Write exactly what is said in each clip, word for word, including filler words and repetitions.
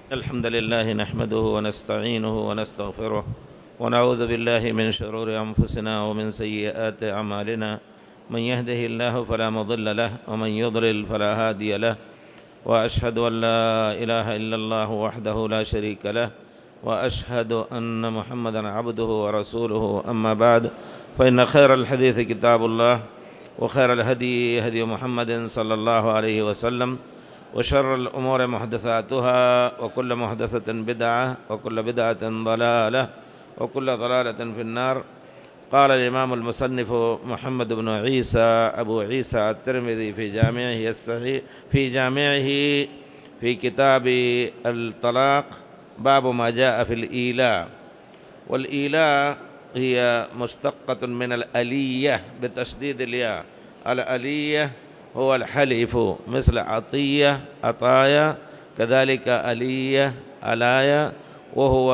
الحمد لله نحمده ونستعينه ونستغفره ونعوذ بالله من شرور أنفسنا ومن سيئات أعمالنا. من يهده الله فلا مضل له ومن يضلل فلا هادي له، وأشهد أن لا إله إلا الله وحده لا شريك له، وأشهد أن محمدًا عبده ورسوله. أما بعد، فإن خير الحديث كتاب الله، وخير الهدي هدي محمد صلى الله عليه وسلم، وشر الأمور محدثاتها، وكل محدثة بدعة، وكل بدعة ضلالة، وكل ضلالة في النار. قال الإمام المصنف محمد بن عيسى أبو عيسى الترمذي في جامعه الصحيح في جامعه في كتاب الطلاق باب ما جاء في الإيلاء. والإيلاء هي مشتقة من الألية بتشديد الياء. الألية هو الحلف، مثل عطية عطايا، كذلك ألية ألايا، وهو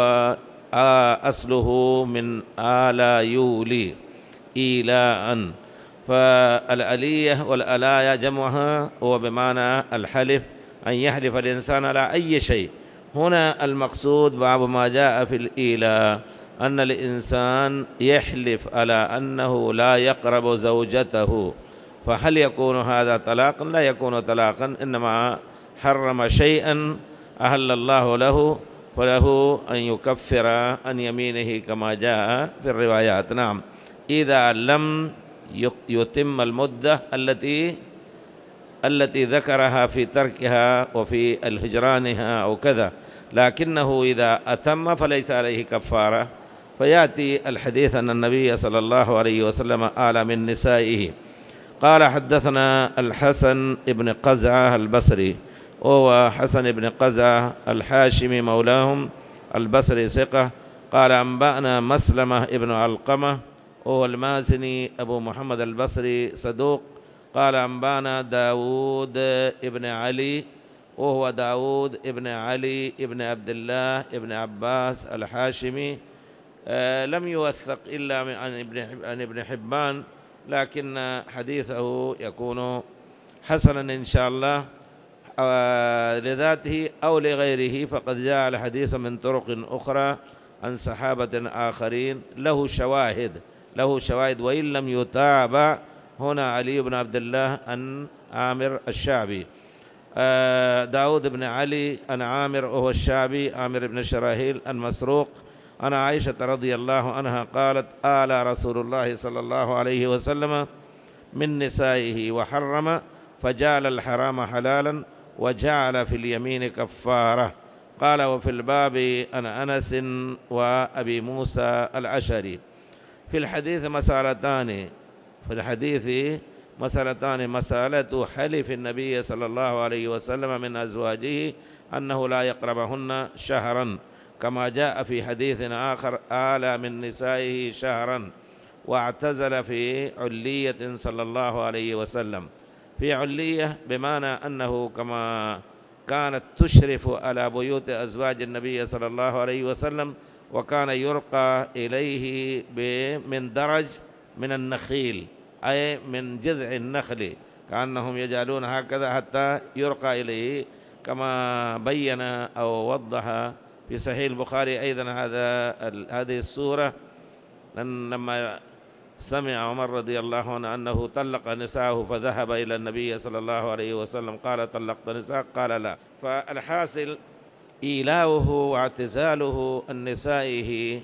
أصله من آلا يولي إيلاء. فالألية والألايا جمعها هو بمعنى الحلف، أن يحلف الإنسان على أي شيء. هنا المقصود باب ما جاء في الإيلاء أن الإنسان يحلف على أنه لا يقرب زوجته. فهل يكون هذا طلاقا؟ لا يكون طلاقا، إنما حرم شيئا أهل الله له، فله أن يكفر عن يمينه كما جاء في الروايات. نعم، إذا لم يتم المدة التي التي ذكرها في تركها وفي الهجرانها أو كذا، لكنه إذا أتم فليس عليه كفارة. فيأتي الحديث أن النبي صلى الله عليه وسلم آل من نسائه. قال حدثنا الحسن بن قزعة البصري، وهو حسن بن قزعة الحاشمي مولاهم البصري ثقة. قال أنبأنا مسلمة ابن علقمة، وهو المازني أبو محمد البصري صدوق. قال أنبأنا داود ابن علي، وهو داود ابن علي ابن عبد الله ابن عباس الحاشمي. آه لم يوثق إلا عن ابن عن ابن حبان، لكن حديثه يكون حسنا إن شاء الله آه لذاته أو لغيره، فقد جاء الحديث من طرق أخرى عن صحابة آخرين، له شواهد له شواهد وإن لم يتابع. هنا علي بن عبد الله عن عامر الشعبي، آه داود بن علي عن عامر وهو الشعبي، عامر بن شراهيل عن مسروق عن عائشة رضي الله عنها قالت: آل رسول الله صلى الله عليه وسلم من نسائه وحرم، فجعل الحرام حلالا وجعل في اليمين كفارة. قال: وفي الباب عن أنس وأبي موسى الأشعري. في الحديث مسألتان في الحديث مسألتان مسألة حلف النبي صلى الله عليه وسلم من أزواجه أنه لا يقربهن شهرا، كما جاء في حديث آخر: آل من نسائه شهرا، واعتزل في علية صلى الله عليه وسلم. في علية بمعنى أنه كما كانت تشرف على بيوت أزواج النبي صلى الله عليه وسلم، وكان يرقى إليه من درج من النخيل، أي من جذع النخل، كأنهم يجعلون هكذا حتى يرقى إليه، كما بين أو وضح في صحيح البخاري أيضا هذا هذه السورة، أن لما سمع عمر رضي الله عنه أنه طلق نساءه فذهب إلى النبي صلى الله عليه وسلم قال: طلقت نساء؟ قال: لا. فالحاصل إيلاؤه واعتزاله عن نسائه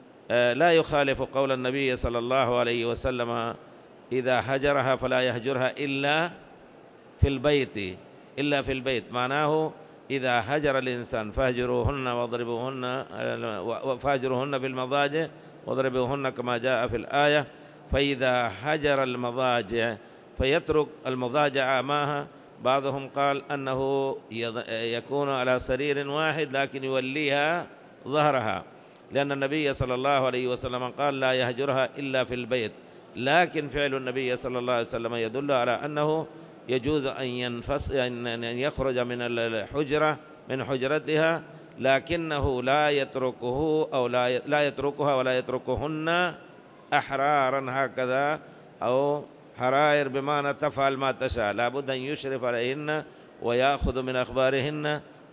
لا يخالف قول النبي صلى الله عليه وسلم: إذا هجرها فلا يهجرها إلا في البيت إلا في البيت معناه إذا هجر الإنسان فاهجروهن واضربوهن فاهجروهن بالمضاجع واضربوهن كما جاء في الآية. فإذا هجر المضاجع فيترك المضاجع معها. بعضهم قال أنه يكون على سرير واحد لكن يوليها ظهرها، لأن النبي صلى الله عليه وسلم قال: لا يهجرها إلا في البيت. لكن فعل النبي صلى الله عليه وسلم يدل على أنه يجوز أن ينفصل أن يخرج من الحجرة من حجرتها، لكنه لا يتركه أو لا لا يتركها ولا يتركهن أحرارا هكذا، أو حرائر بمعنى تفعل ما تشاء، لابد أن يشرف عليهن ويأخذ من أخبارهن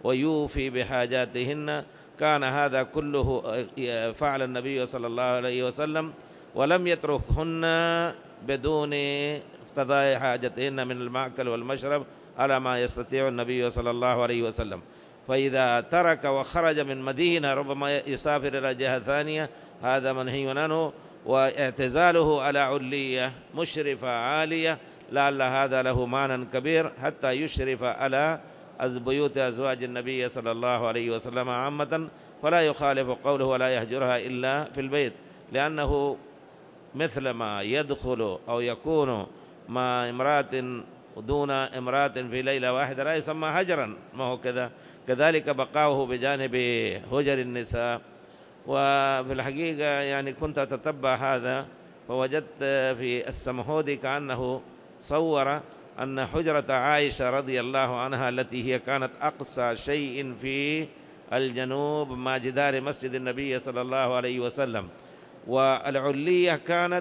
ويوفي بحاجاتهن. كان هذا كله فعل النبي صلى الله عليه وسلم، ولم يتركهن بدون قضاء حاجتهن من المأكل والمشرب على ما يستطيع النبي صلى الله عليه وسلم. فإذا ترك وخرج من مدينة ربما يسافر إلى جهة ثانية هذا منهي عنه. واعتزاله على علية مشرفة عالية لعل هذا له معنى كبير حتى يشرف على بيوت أزواج النبي صلى الله عليه وسلم عامة، فلا يخالف قوله ولا يهجرها إلا في البيت، لأنه مثل ما يدخل أو يكون مع امرأة دون امرأة في ليلة واحدة لا يسمى هجرا، ما هو كذا، كذلك بقاؤه بجانب هجر النساء. وفي الحقيقة يعني كنت أتتبع هذا فوجدت في السمهودي كأنه صور أن حجرة عائشة رضي الله عنها التي هي كانت أقصى شيء في الجنوب مع جدار مسجد النبي صلى الله عليه وسلم، والعلية كانت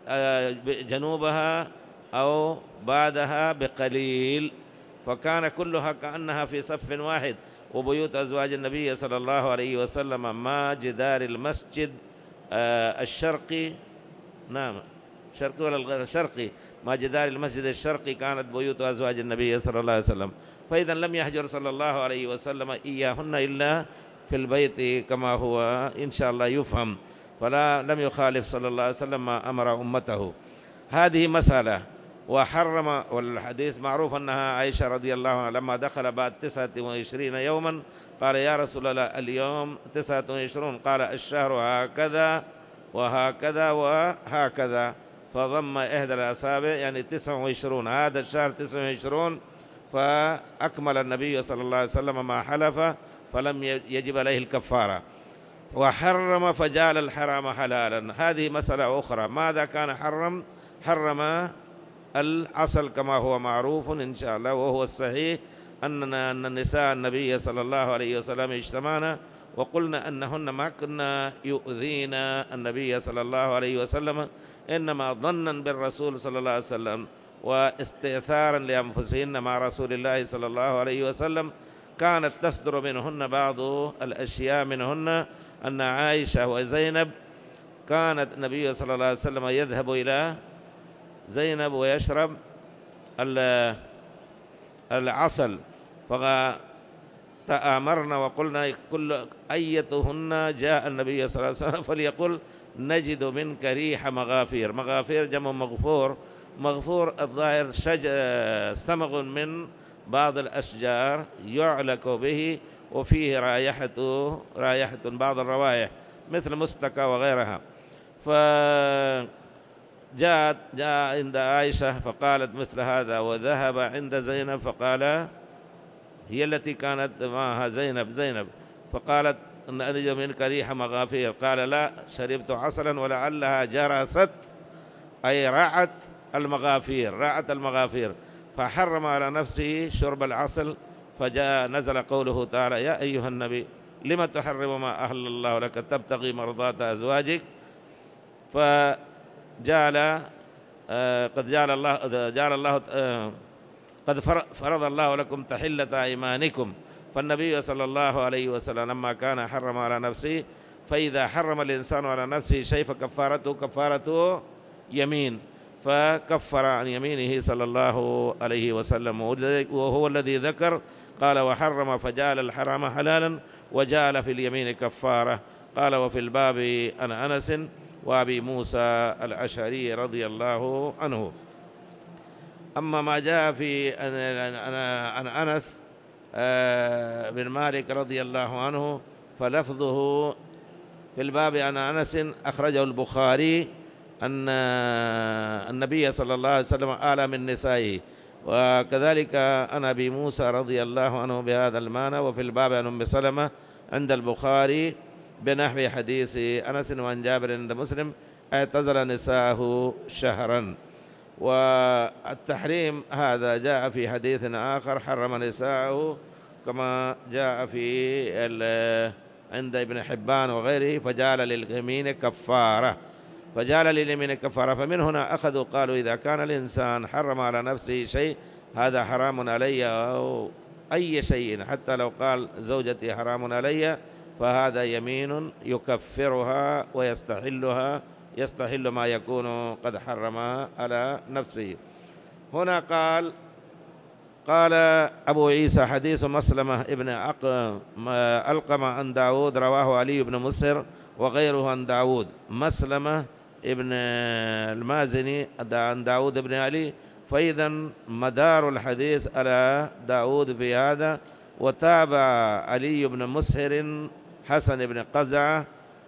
جنوبها أو بعدها بقليل، فكان كلها كأنها في صف واحد. وبيوت أزواج النبي صلى الله عليه وسلم مع جدار المسجد الشرقي، نعم شرقي ولا الغير شرقي، مع جدار المسجد الشرقي كانت بيوت أزواج النبي صلى الله عليه وسلم. فإذا لم يهجر صلى الله عليه وسلم إياهن إلا في البيت كما هو إن شاء الله يفهم، فلا لم يخالف صلى الله عليه وسلم ما أمر أمته. هذه مسألة. وحرم، والحديث معروف أنها عائشة رضي الله عنها لما دخل بعد تسعة وعشرين يوما قال يا رسول الله اليوم تسعة وعشرون، قال الشهر هكذا وهكذا وهكذا، فضم إحدى الأصابع يعني تسعة وعشرون، هذا الشهر تسعة وعشرون، فأكمل النبي صلى الله عليه وسلم ما حلف فلم يجب عليه الكفارة. وحرم فجعل الحرام حلالا، هذه مسألة أخرى. ماذا كان حرم؟ حرم العسل كما هو معروف إن شاء الله، وهو الصحيح أننا أن النساء النبي صلى الله عليه وسلم اجتمعنا وقلنا أنهن ما كنا يؤذين النبي صلى الله عليه وسلم، إنما ظنا بالرسول صلى الله عليه وسلم واستئثارا لأنفسهن مع رسول الله صلى الله عليه وسلم. كانت تصدر منهن بعض الأشياء، منهن أن عائشة وزينب كانت النبي صلى الله عليه وسلم يذهب إلى زينب ويشرب العسل، فتآمرنا وقلنا كل أيتهن جاء النبي صلى الله عليه وسلم فليقل نجد منك ريح مغافير. مغافير جمع مغفور، مغفور الظاهر شجر سمغ من بعض الأشجار يعلق به وفيه رائحة رائحة بعض الروائح مثل مستكى وغيرها. فجاءت جاء عند عائشة فقالت مثل هذا، وذهب عند زينب فقال، هي التي كانت معها زينب زينب فقالت أن أجد منك ريح مغافير، قال لا شربت عسلا ولعلها جرست، أي رعت المغافير رعت المغافير فحرم على نفسه شرب العسل. فجاء نزل قوله تعالى يا أيها النبي لما تحرم ما أهل الله لك تبتغي مرضات أزواجك. فجعل آه قد جعل الله جعل الله آه قد فرض الله لكم تحلة أيمانكم. فالنبي صلى الله عليه وسلم لما كان حرم على نفسه، فإذا حرم الإنسان على نفسه شيء فكفارته كفارته يمين، فكفر عن يمينه صلى الله عليه وسلم، وهو الذي ذكر قال وحرم فجعل الحرام حلالا وجعل في اليمين كفارة. قال وفي الباب عن أنس وأبي موسى الأشعري رضي الله عنه. أما ما جاء في عن أنس بن مالك رضي الله عنه فلفظه في الباب عن أنس أخرجه البخاري أن النبي صلى الله عليه وسلم آل من نسائه، وكذلك عن أبي موسى رضي الله عنه بهذا المعنى. وفي الباب عن أم سلمة عند البخاري بنحو حديث أنس وعن جابر عند مسلم اعتزل نساءه شهرا. والتحريم هذا جاء في حديث آخر حرم نساءه كما جاء في عند ابن حبان وغيره، فجعل لليمين كفارة فجعل لليمين كفارة. فمن هنا أخذوا قالوا إذا كان الإنسان حرم على نفسه شيء هذا حرام علي أو أي شيء حتى لو قال زوجتي حرام علي، فهذا يمين يكفرها ويستحلها، يستحل ما يكون قد حرمها على نفسه. هنا قال قال أبو عيسى حديث مسلمة ابن ألقمة عن داود رواه علي بن مسهر وغيره عن داود. مسلمة ابن المازني عن داود بن علي، فإذا مدار الحديث على داود في هذا. وتابع علي بن مسهر حسن بن قزعة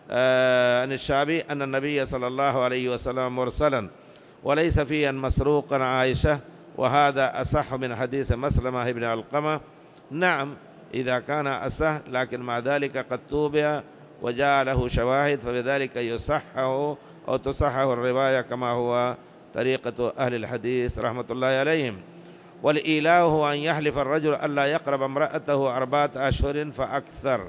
عن الشعبي أن النبي صلى الله عليه وسلم مرسلا وليس فيه أن مسروق عن عائشة، وهذا أصح من حديث مسلمة ابن علقمة. نعم إذا كان أصح، لكن مع ذلك قد توبع وجاء له شواهد، فبذلك يصحه أو تصحه الرواية كما هو طريقة أهل الحديث رحمة الله عليهم. والإيلاء هو أن يحلف الرجل ألا يقرب امرأته أربعة أشهر فأكثر،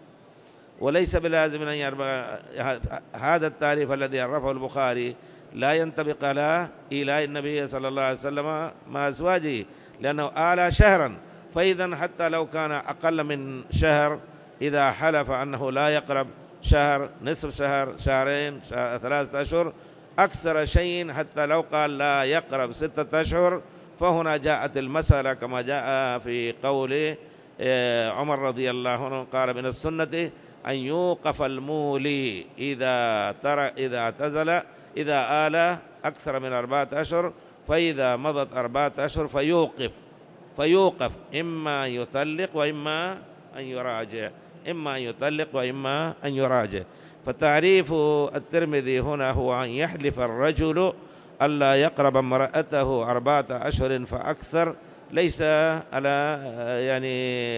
وليس بلازم أن يربع. هذا التعريف الذي عرفه البخاري لا ينطبق على إيلاء النبي صلى الله عليه وسلم مع أزواجه، لأنه آلى شهرا، فإذا حتى لو كان أقل من شهر إذا حلف أنه لا يقرب شهر، نصف شهر، شهرين، شهر، ثلاثة أشهر، أكثر شيء حتى لو قال لا يقرب ستة أشهر، فهنا جاءت المسألة كما جاء في قول عمر رضي الله عنه قال من السنة أن يوقف المولي إذا ترى إذا اعتزل إذا آل أكثر من أربعة أشهر، فإذا مضت أربعة أشهر فيوقف فيوقف إما أن يطلق وإما أن يراجع، إما أن يطلق وإما أن يراجع. فتعريف الترمذي هنا هو أن يحلف الرجل ألا يقرب امرأته أربعة أشهر فأكثر، ليس على يعني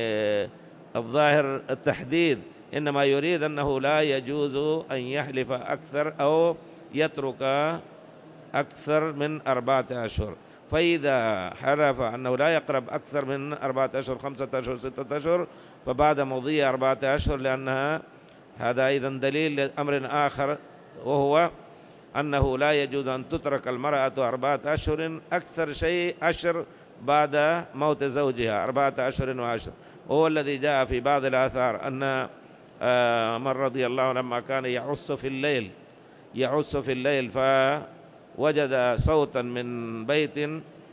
الظاهر التحديد، إنما يريد أنه لا يجوز أن يحلف أكثر أو يترك أكثر من أربعة أشهر. فإذا حلف أنه لا يقرب أكثر من أربعة أشهر، خمسة أشهر، ستة أشهر، فبعد مضي أربعة أشهر، لأنها هذا أيضا دليل لأمر آخر، وهو أنه لا يجوز أن تترك المرأة أربعة أشهر، أكثر شيء عشر بعد موت زوجها، أربعة أشهر وعشر. وهو الذي جاء في بعض الآثار أن عمر رضي الله عنه لما كان يعص في الليل يعص في الليل فوجد صوتا من بيت،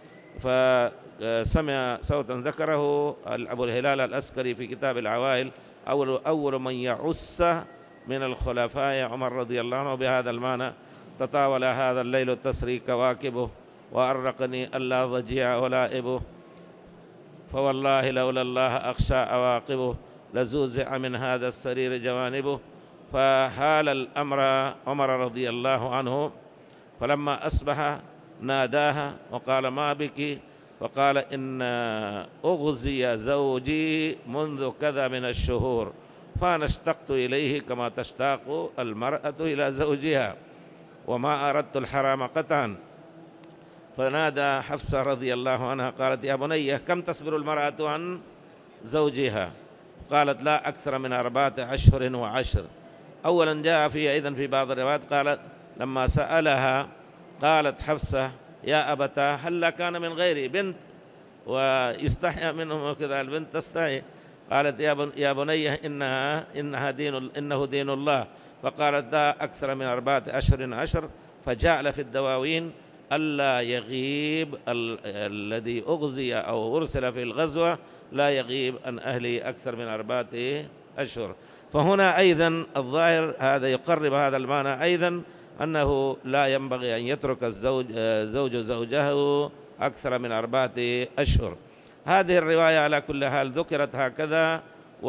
فسمع صوتا ذكره أبو الهلال العسكري في كتاب العوائل، أول, أول من يعص من الخلفاء عمر رضي الله عنه بهذا المعنى: تطاول هذا الليل تسري كواكبه وأرقني ألا ضجيع ولائبه، فوالله لولا الله أخشى عواقبه، لزوزع من هذا السرير جوانبه. فحال الأمر عمر رضي الله عنه، فلما أصبح ناداها وقال: ما بك؟ فقال: إن أغزي زوجي منذ كذا من الشهور، فأنا اشتقت إليه كما تشتاق المرأة إلى زوجها، وما أردت الحرام قطعا. فنادى حفصة رضي الله عنها قالت: يا بني كم تصبر المرأة عن زوجها؟ قالت: لا أكثر من أربعة أشهر وعشر. أولا جاء في أيضا في بعض الروايات قالت لما سألها قالت حفصة: يا أبتا هل كان من غيري بنت ويستحيا منهم وكذا، البنت تستحي. قالت: يا بني إنها إنها دين إنه دين الله. فقالت: لا أكثر من أربعة أشهر عشر. فجعل في الدواوين ألا يغيب ال الذي أغزي أو أرسل في الغزوة لا يغيب عن أهله أكثر من أربعة أشهر. فهنا أيضا الظاهر هذا يقرب هذا المعنى أيضا، أنه لا ينبغي أن يترك الزوج زوج زوجه أكثر من أربعة أشهر. هذه الرواية على كل حال ذكرت هكذا،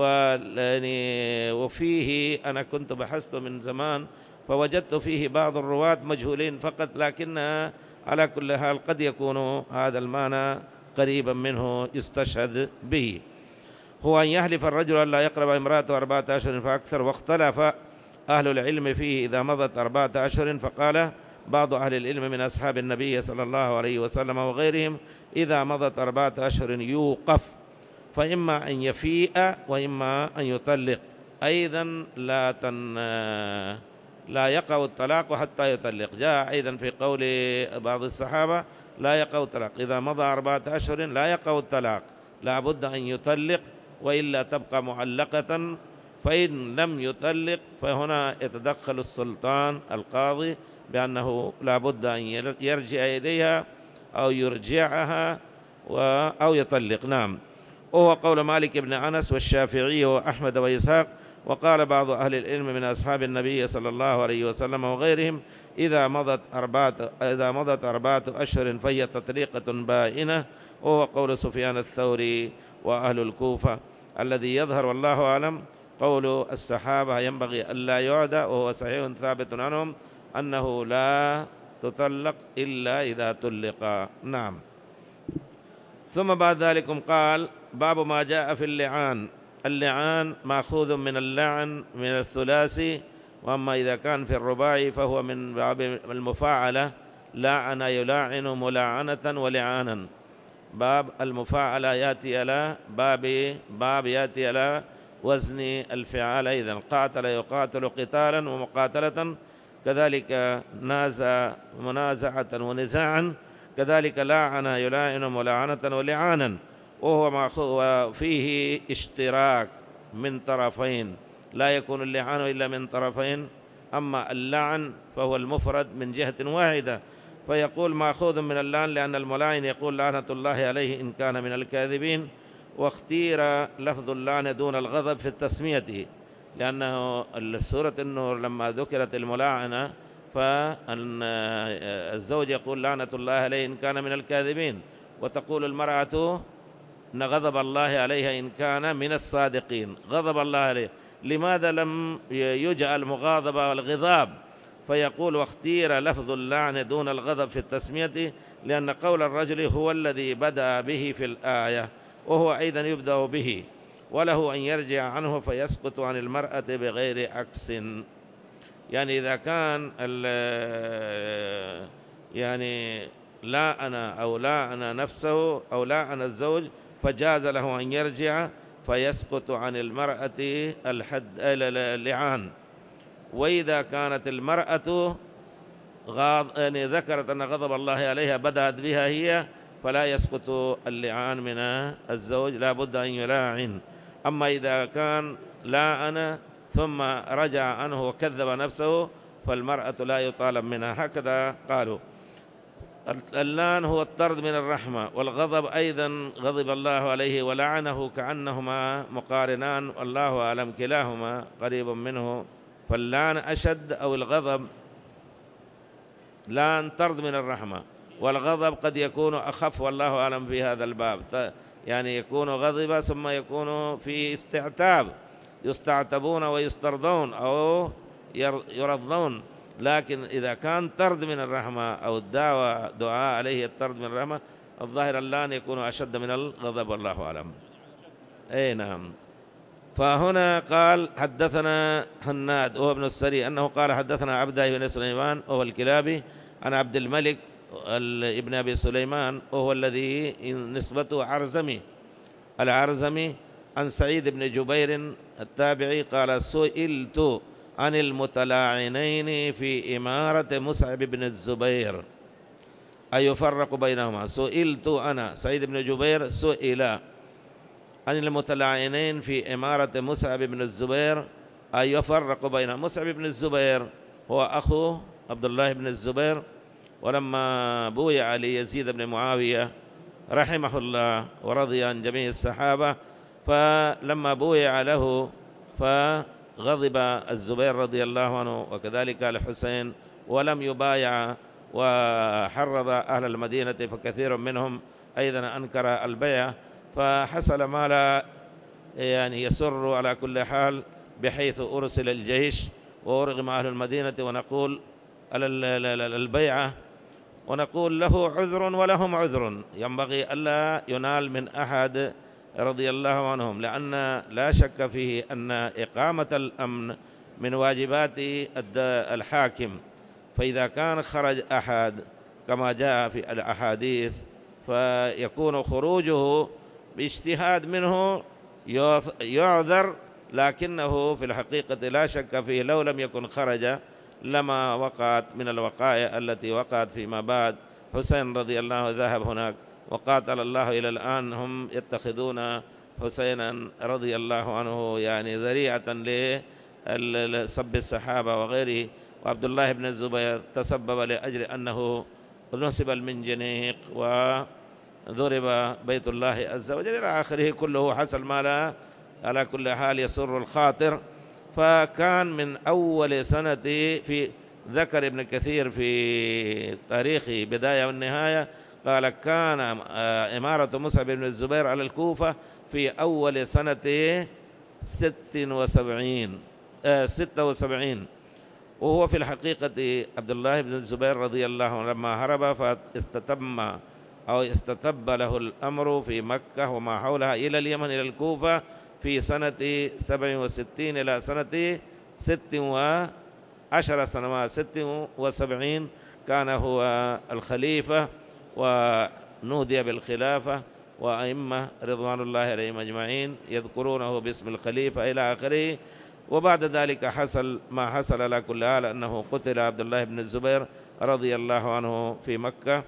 وفيه أنا كنت بحثت من زمان فوجدت فيه بعض الرواة مجهولين فقط، لكن على كل حال قد يكون هذا المعنى قريبا منه يستشهد به. هو أن يحلف الرجل أن لا يقرب امرأته أربعة أشهر فأكثر. واختلف أهل العلم فيه إذا مضت أربعة أشهر، فقال بعض أهل العلم من أصحاب النبي صلى الله عليه وسلم وغيرهم: إذا مضت أربعة أشهر يوقف، فإما أن يفيء وإما أن يطلق. أيضا لا تن لا يقع الطلاق حتى يطلق. جاء أيضا في قول بعض الصحابة: لا يقع الطلاق إذا مضى أربعة أشهر، لا يقع الطلاق لا بد أن يطلق وإلا تبقى معلقة. فإن لم يطلق فهنا يتدخل السلطان القاضي بأنه لا بد أن يرجع إليها أو يرجعها أو يطلق. نعم. وهو قول مالك بن أنس والشافعي وأحمد وإسحاق. وقال بعض أهل العلم من أصحاب النبي صلى الله عليه وسلم وغيرهم إذا مضت أربعة إذا مضت أربعة أشهر فهي تطليقة بائنة، وهو قول سفيان الثوري وأهل الكوفة. الذي يظهر والله أعلم قول الصحابة ينبغي ألا يعدى، وهو صحيح ثابت عنهم أنه لا تطلق إلا إذا طلق. نعم. ثم بعد ذلك قال باب ما جاء في اللعان. اللعان مأخوذ من اللعن من الثلاثي، وأما إذا كان في الرباعي فهو من باب المفاعلة، لاعن يلاعن ملاعنة ولعانا. باب المفاعلة يأتي على باب باب يأتي على وزن الفعال. إذن قاتل يقاتل قتالا ومقاتلة، كذلك نازع منازعة ونزاعا، كذلك لاعن يلاعن ملاعنة ولعانا، وهو فيه اشتراك من طرفين، لا يكون اللعان إلا من طرفين. أما اللعن فهو المفرد من جهة واحدة، فيقول مأخوذ من اللعن لأن الملاعن يقول لعنة الله عليه إن كان من الكاذبين. واختير لفظ اللعن دون الغضب في التسمية، لأنه سورة النور لما ذكرت الملاعنة فأن الزوج يقول لعنة الله عليه إن كان من الكاذبين، وتقول المرأة إن غضب الله عليها إن كان من الصادقين. غضب الله عليه، لماذا لم يجعل المغاضبة والغضاب؟ فيقول واختير لفظ اللعن دون الغضب في التسمية لأن قول الرجل هو الذي بدأ به في الآية، وهو أيضا يبدأ به، وله أن يرجع عنه فيسقط عن المرأة بغير عكس. يعني إذا كان يعني لا أنا أو لا أنا نفسه أو لا أنا الزوج فجاز له أن يرجع فيسقط عن المرأة الحد اللعان. وإذا كانت المرأة غاض يعني ذكرت أن غضب الله عليها بدأت بها هي فلا يسقط اللعان من الزوج، لا بد أن يلاعن. أما إذا كان لا أنا ثم رجع عنه وكذب نفسه فالمرأة لا يطالب منها. هكذا قالوا. اللعن هو الطرد من الرحمة، والغضب أيضا غضب الله عليه ولعنه، كأنهما مقارنان، والله أعلم كلاهما قريب منه. فاللعن أشد أو الغضب، لعن طرد من الرحمة، والغضب قد يكون أخف والله أعلم في هذا الباب، يعني يكون غضب ثم يكون في استعتاب، يستعتبون ويسترضون أو يرضون. لكن إذا كان طرد من الرحمة أو الدعوة دعاء عليه الطرد من الرحمة، الظاهر اللعن يكون أشد من الغضب والله أعلم. أي نعم. فهنا قال حدثنا هناد وهو ابن السري أنه قال حدثنا عبده بن سليمان وهو الكلابي عن عبد الملك ابن أبي سليمان وهو الذي نسبته عرزمي العرزمي عن سعيد بن جبير التابعي قال سئلت عن المتلاعنين في إمارة مصعب بن الزبير أيفرق بينهما. سئلت أنا سعيد بن جبير سئل عن المتلاعنين في إمارة مصعب بن الزبير أيفرق بينهما. مصعب بن الزبير هو أخو عبد الله بن الزبير، ولما بويع ليزيد بن معاوية رحمه الله ورضي عن جميع الصحابة، فلما بويع له فغضب الزبير رضي الله عنه وكذلك الحسين ولم يبايع، وحرض أهل المدينة فكثير منهم أيضا أنكر البيع، فحصل ما لا يعني يسر على كل حال، بحيث أرسل الجيش وأرغم أهل المدينة ونقول على البيعة، ونقول له عذر ولهم عذر، ينبغي ألا ينال من أحد رضي الله عنهم، لأن لا شك فيه أن إقامة الأمن من واجبات الحاكم. فإذا كان خرج أحد كما جاء في الأحاديث فيكون خروجه باجتهاد منه يعذر، لكنه في الحقيقة لا شك فيه لو لم يكن خرج لما وقعت من الوقائع التي وقعت فيما بعد. حسين رضي الله عنه ذهب هناك وقاتل الله إلى الآن هم يتخذون حسينا رضي الله عنه يعني ذريعة لسب الصحابة وغيره. وعبد الله بن الزبير تسبب لأجل أنه نسب المنجنيق وضرب بيت الله عز وجل إلى آخره، كله حصل ما لا على كل حال يسر الخاطر. فكان من أول سنة، في ذكر ابن كثير في تاريخه بداية والنهاية، قال كان إمارة مصعب بن الزبير على الكوفة في أول سنة ست وسبعين آه ستة وسبعين، وهو في الحقيقة عبد الله بن الزبير رضي الله عنه لما هرب فاستتم أو استتب له الأمر في مكة وما حولها إلى اليمن إلى الكوفة في سنة سبع وستين إلى سنة ست وعشر سنوات، ست وسبعين كان هو الخليفة ونودي بالخلافة، وأئمة رضوان الله عليهم أجمعين يذكرونه باسم الخليفة إلى آخره. وبعد ذلك حصل ما حصل على كل حال، أنه قتل عبد الله بن الزبير رضي الله عنه في مكة.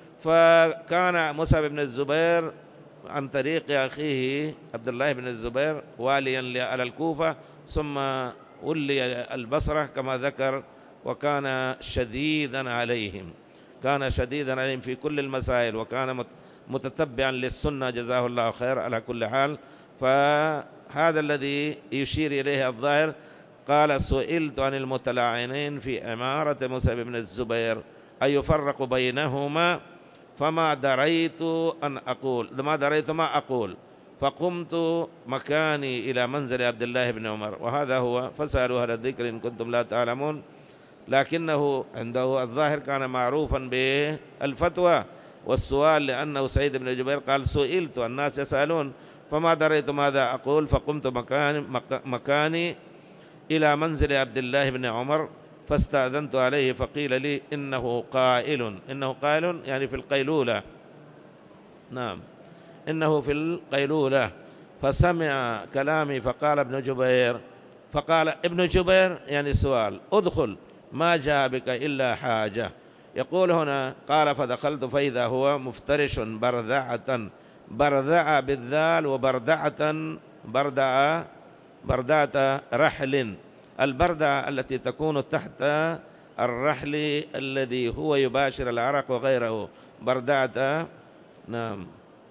فكان مصعب بن الزبير عن طريق أخيه عبد الله بن الزبير واليا على الكوفة، ثم ولي البصرة كما ذكر، وكان شديدا عليهم، كان شديدا عليهم في كل المسائل، وكان متتبعا للسنة جزاه الله خير على كل حال. فهذا الذي يشير إليه الظاهر. قال سئلت عن المتلاعنين في عمارة مصعب بن الزبير أيفرق بينهما فما دريت أن أقول ما دريت ما أقول فقمت مكاني إلى منزل عبد الله بن عمر، وهذا هو فسألوا أهل الذكر إن كنتم لا تعلمون. لكنه عنده الظاهر كان معروفا بالفتوى والسؤال، لأنه سعيد بن جبير قال سئلت الناس يسألون فما دريت ماذا أقول فقمت مكاني, مكاني إلى منزل عبد الله بن عمر فاستأذنت عليه فقيل لي إنه قائل، إنه قائل يعني في القيلولة، نعم إنه في القيلولة. فسمع كلامي فقال ابن جبير، فقال ابن جبير يعني السؤال ادخل ما جاء بك إلا حاجة. يقول هنا قال فدخلت فإذا هو مفترش برذعة، برذعة بالذال وبردعة بردعة بردعة رحل، البردعة التي تكون تحت الرحل الذي هو يباشر العرق وغيره، بردعة. نعم.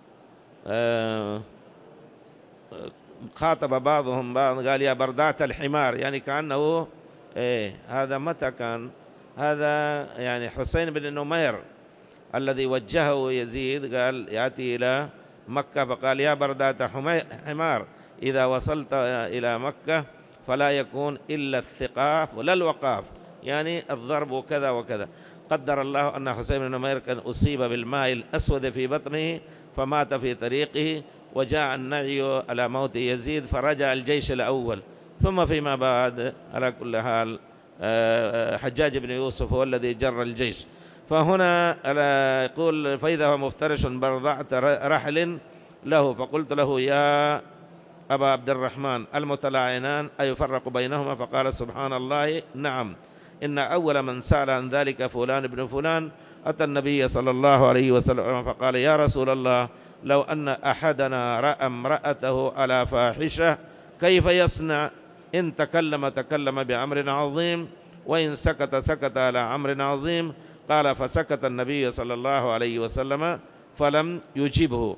آه خاطب بعضهم بعض قال يا بردعة الحمار، يعني كأنه إيه هذا متى كان هذا؟ يعني حسين بن نمير الذي وجهه يزيد قال يأتي إلى مكة فقال يا بردعة حمار إذا وصلت إلى مكة فلا يكون إلا الثقاف ولا الوقاف، يعني الضرب وكذا وكذا. قدر الله أن حسين بن نمير كان أصيب بالماء الأسود في بطنه فمات في طريقه، وجاء النعي على موت يزيد فرجع الجيش الأول. ثم فيما بعد على كل حال حجاج بن يوسف هو الذي جر الجيش. فهنا يقول فإذا هو مفترش برضعة رحل له، فقلت له يا أبا عبد الرحمن المتلاعنان أيفرق بينهما؟ فقال سبحان الله نعم، إن أول من سأل عن ذلك فلان ابن فلان أتى النبي صلى الله عليه وسلم فقال يا رسول الله لو أن أحدنا رأى امرأته على فاحشة كيف يصنع؟ إن تكلم تكلم بأمر عظيم وإن سكت سكت على أمر عظيم. قال فسكت النبي صلى الله عليه وسلم فلم يجبه،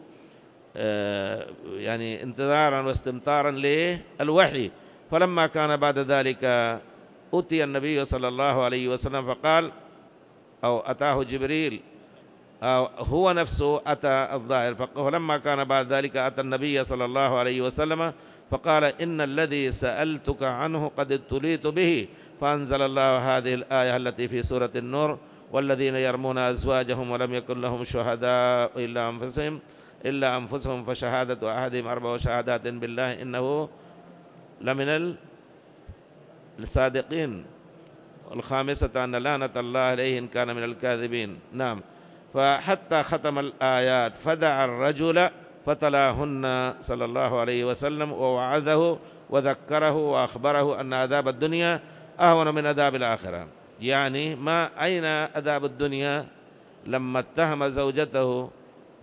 يعني انتظارا واستمطارا للوحي. فلما كان بعد ذلك أتي النبي صلى الله عليه وسلم فقال أو أتاه جبريل أو هو نفسه أتى الظاهر. فلما كان بعد ذلك أتى النبي صلى الله عليه وسلم فقال إن الذي سألتك عنه قد ابتليت به، فأنزل الله هذه الآية التي في سورة النور والذين يرمون أزواجهم ولم يكن لهم شهداء إلا أنفسهم إلا أنفسهم فشهادة أحدهم أربع شهادات بالله إنه لمن الصادقين، الخامسة أن لعنة الله عليه إن كان من الكاذبين. نعم. فحتى ختم الآيات فدعا الرجل فتلاهن صلى الله عليه وسلم ووعظه وذكره وأخبره أن عذاب الدنيا أهون من عذاب الآخرة. يعني ما أين عذاب الدنيا؟ لما اتهم زوجته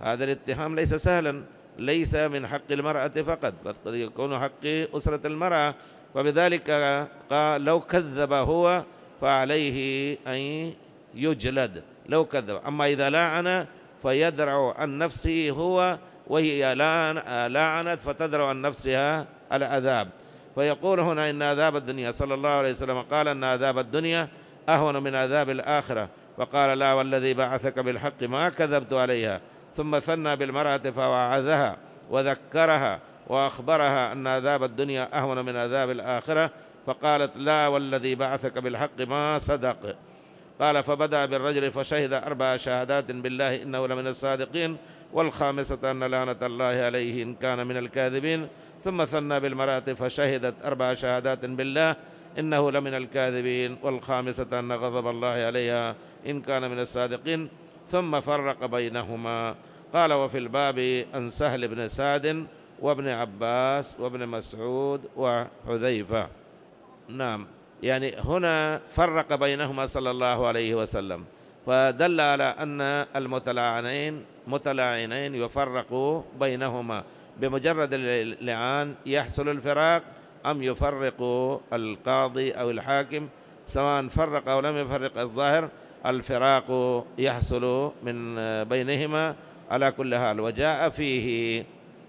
هذا الاتهام ليس سهلا، ليس من حق المرأة فقط، بل قد يكون حق أسرة المرأة. فبذلك قال لو كذب هو فعليه أن يجلد لو كذب. أما إذا لاعن فيدرع عن نفسه هو، وهي لاعنت فتدرع عن نفسها العذاب. فيقول هنا إن عذاب الدنيا، صلى الله عليه وسلم قال أن عذاب الدنيا أهون من عذاب الآخرة، فقال لا والذي بعثك بالحق ما كذبت عليها. ثم ثنى بالمرأة فوعظها وذكرها وأخبرها أن عذاب الدنيا أهون من عذاب الآخرة، فقالت لا والذي بعثك بالحق ما صدق. قال فبدأ بالرجل فشهد أربع شهادات بالله إنه لمن الصادقين، والخامسة أن لعنة الله عليه إن كان من الكاذبين. ثم ثنى بالمرأة فشهدت أربع شهادات بالله إنه لمن الكاذبين، والخامسة أن غضب الله عليها إن كان من الصادقين. ثم فرق بينهما. قال وفي الباب عن سهل بن سعد وابن عباس وابن مسعود وحذيفة. نعم، يعني هنا فرق بينهما صلى الله عليه وسلم، فدل على أن المتلاعنين متلاعنين يفرق بينهما بمجرد اللعان يحصل الفراق، أم يفرق القاضي أو الحاكم، سواء فرق أو لم يفرق، الظاهر الفراق يحصل من بينهما على كل حال. وجاء فيه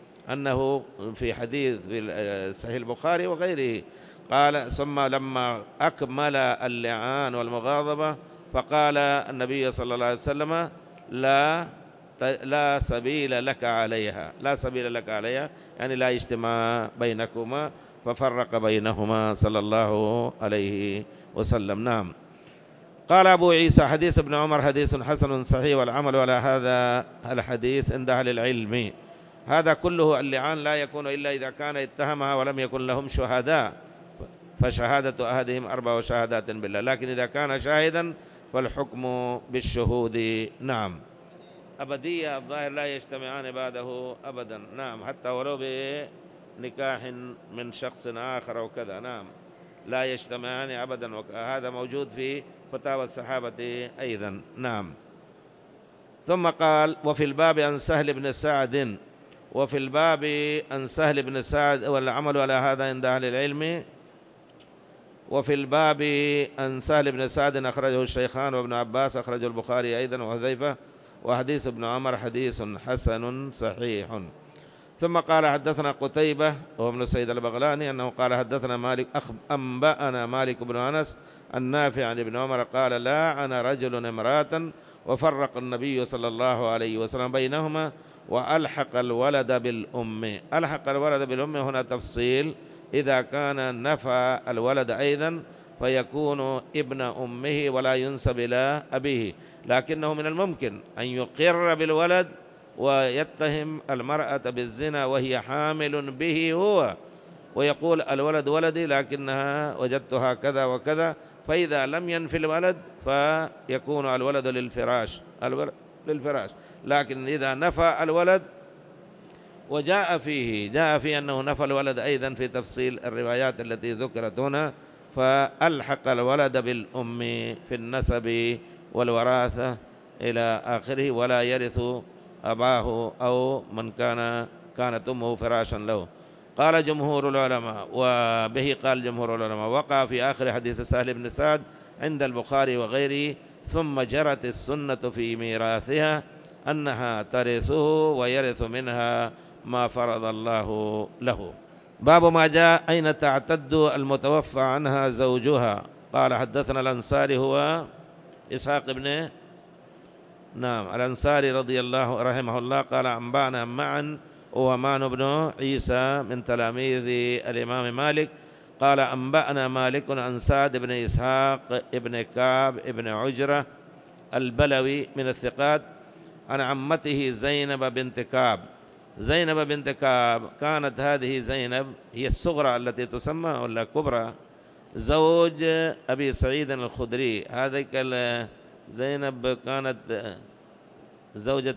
أنه في حديث في صحيح البخاري وغيره قال ثم لما أكمل اللعان والمغاضبة فقال النبي صلى الله عليه وسلم لا لا سبيل لك عليها، لا سبيل لك عليها، يعني لا اجتماع بينكما، ففرق بينهما صلى الله عليه وسلم. نعم. قال أبو عيسى حديث ابن عمر حديث حسن صحيح، والعمل على هذا الحديث عند أهل العلم. هذا كله اللعان لا يكون إلا إذا كان اتهمها ولم يكن لهم شهداء، فشهادة أحدهم أربع شهادات بالله، لكن إذا كان شاهدا فالحكم بالشهود. نعم. أبدية الظاهر لا يجتمعان بعده أبدا. نعم، حتى ولو بنكاح من شخص آخر أو كذا. نعم، لا يجتمعان أبدا، وهذا موجود في فتاوى الصحابة أيضا. نعم. ثم قال وفي الباب عن سهل بن سعد، وفي الباب عن سهل بن سعد، والعمل على هذا عند أهل العلم. وفي الباب عن سهل بن سعد أخرجه الشيخان وابن عباس أخرجه البخاري أيضا وحذيفة، وحديث ابن عمر حديث حسن صحيح. ثم قال حدثنا قتيبة وهو ابن سيد البغلاني أنه قال حدثنا مالك أنبأنا مالك بن أنس النافع عن ابن عمر قال لاعن رجل امرأة وفرق النبي صلى الله عليه وسلم بينهما وألحق الولد بالأم. ألحق الولد بالأم هنا تفصيل، إذا كان نفى الولد أيضا فيكون ابن أمه ولا ينسب إلى أبيه، لكنه من الممكن أن يقر بالولد ويتهم المرأة بالزنا وهي حامل به هو، ويقول الولد ولدي لكنها وجدتها كذا وكذا، فإذا لم ينفي الولد فيكون الولد للفراش الولد للفراش لكن إذا نفى الولد وجاء فيه جاء فيه أنه نفى الولد أيضا في تفصيل الروايات التي ذكرت هنا، فألحق الولد بالأم في النسب والوراثة إلى آخره، ولا يرث أباه أو من كان كانت أمه فراشا له. قال جمهور العلماء، وبه قال جمهور العلماء، وقع في آخر حديث سهل بن سعد عند البخاري وغيره. ثم جرت السنة في ميراثها أنها ترثه ويرث منها ما فرض الله له. باب ما جاء أين تعتد المتوفى عنها زوجها. قال حدثنا الأنصاري هو إسحاق بن نعم الأنصاري رضي الله رحمه الله قال أنبأنا معا ومان بن عيسى من تلاميذ الإمام مالك قال أنبأنا مالك عن سعد بن إسحاق ابن كعب ابن عجرة البلوي من الثقات عن عمته زينب بنت كعب. زينب بنت كعب كانت هذه زينب هي الصغرى التي تسمى ولا كبرى زوج أبي سعيد الخدري. هذه زينب كانت زوجة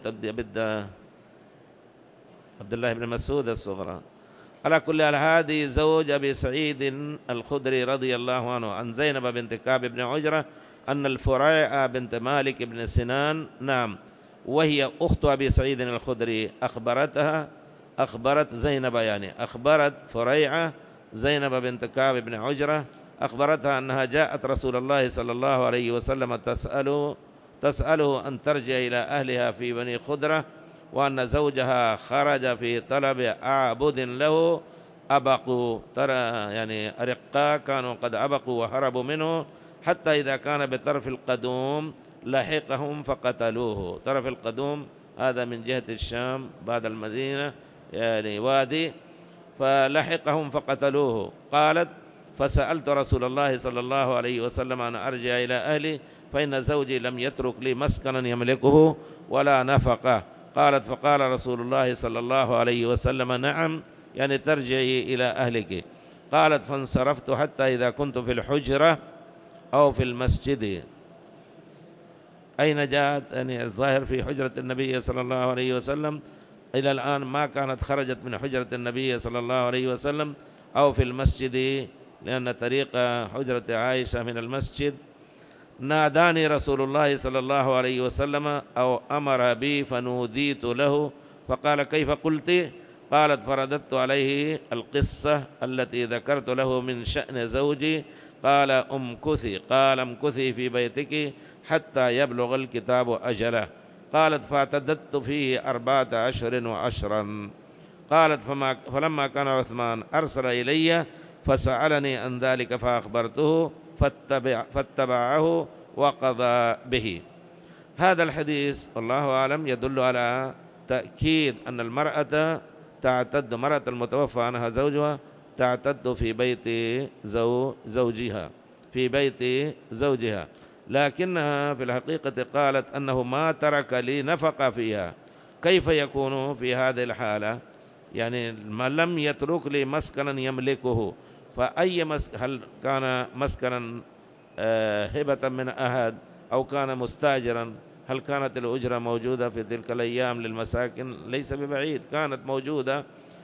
عبد الله بن مسعود الصغرى. على كل حال هذه زوج أبي سعيد الخدري رضي الله عنه عن زينب بنت كعب بن عجرة أن الفريعة بنت مالك بن سنان نعم وهي أخت أبي سعيد الخدري أخبرتها أخبرت زينب يعني أخبرت فريعة زينب بنت كعب بن عجرة أخبرتها أنها جاءت رسول الله صلى الله عليه وسلم تسأله تسأله أن ترجع إلى أهلها في بني خدرة، وأن زوجها خرج في طلب أعبد له أبقوا، ترى يعني أرقاء كانوا قد أبقوا وهربوا منه، حتى إذا كان بطرف القدوم لحقهم فقتلوه. طرف القدوم هذا من جهة الشام بعد المدينة يعني وادي، فلحقهم فقتلوه. قالت فسألت رسول الله صلى الله عليه وسلم أن أرجع إلى أهلي فإن زوجي لم يترك لي مسكنا يملكه ولا نفقة. قالت فقال رسول الله صلى الله عليه وسلم نعم، يعني ترجعي إلى أهلك. قالت فانصرفت حتى إذا كنت في الحجرة أو في المسجد. أين جاءت؟ يعني الظاهر في حجرة النبي صلى الله عليه وسلم، إلى الآن ما كانت خرجت من حجرة النبي صلى الله عليه وسلم، أو في المسجد، لأن طريق حجرة عائشة من المسجد. ناداني رسول الله صلى الله عليه وسلم أو أمر بي فنوديت له، فقال كيف قلت؟ قالت فرددت عليه القصة التي ذكرت له من شأن زوجي. قال امكثي قال امكثي في بيتك حتى يبلغ الكتاب أجله. قالت فاعتددت فيه أربعة أشهر وعشرا. قالت فما فلما كان عثمان أرسل إلي فسألني عن ذلك فأخبرته فاتبع فاتبعه وقضى به. هذا الحديث والله أعلم يدل على تأكيد أن المرأة تعتد، مرأة المتوفى عنها زوجها تعتد في بيت زوجها في بيت زوجها، لكنها في الحقيقة قالت أنه ما ترك لي نفقة فيها. كيف يكون في هذه الحالة؟ يعني ما لم يترك لي مسكنا يملكه، فأي مسك هل كان مسكنا هبة من أحد أو كان مستاجرا؟ هل كانت الأجرة موجودة في تلك الأيام للمساكن؟ ليس ببعيد، كانت موجودة،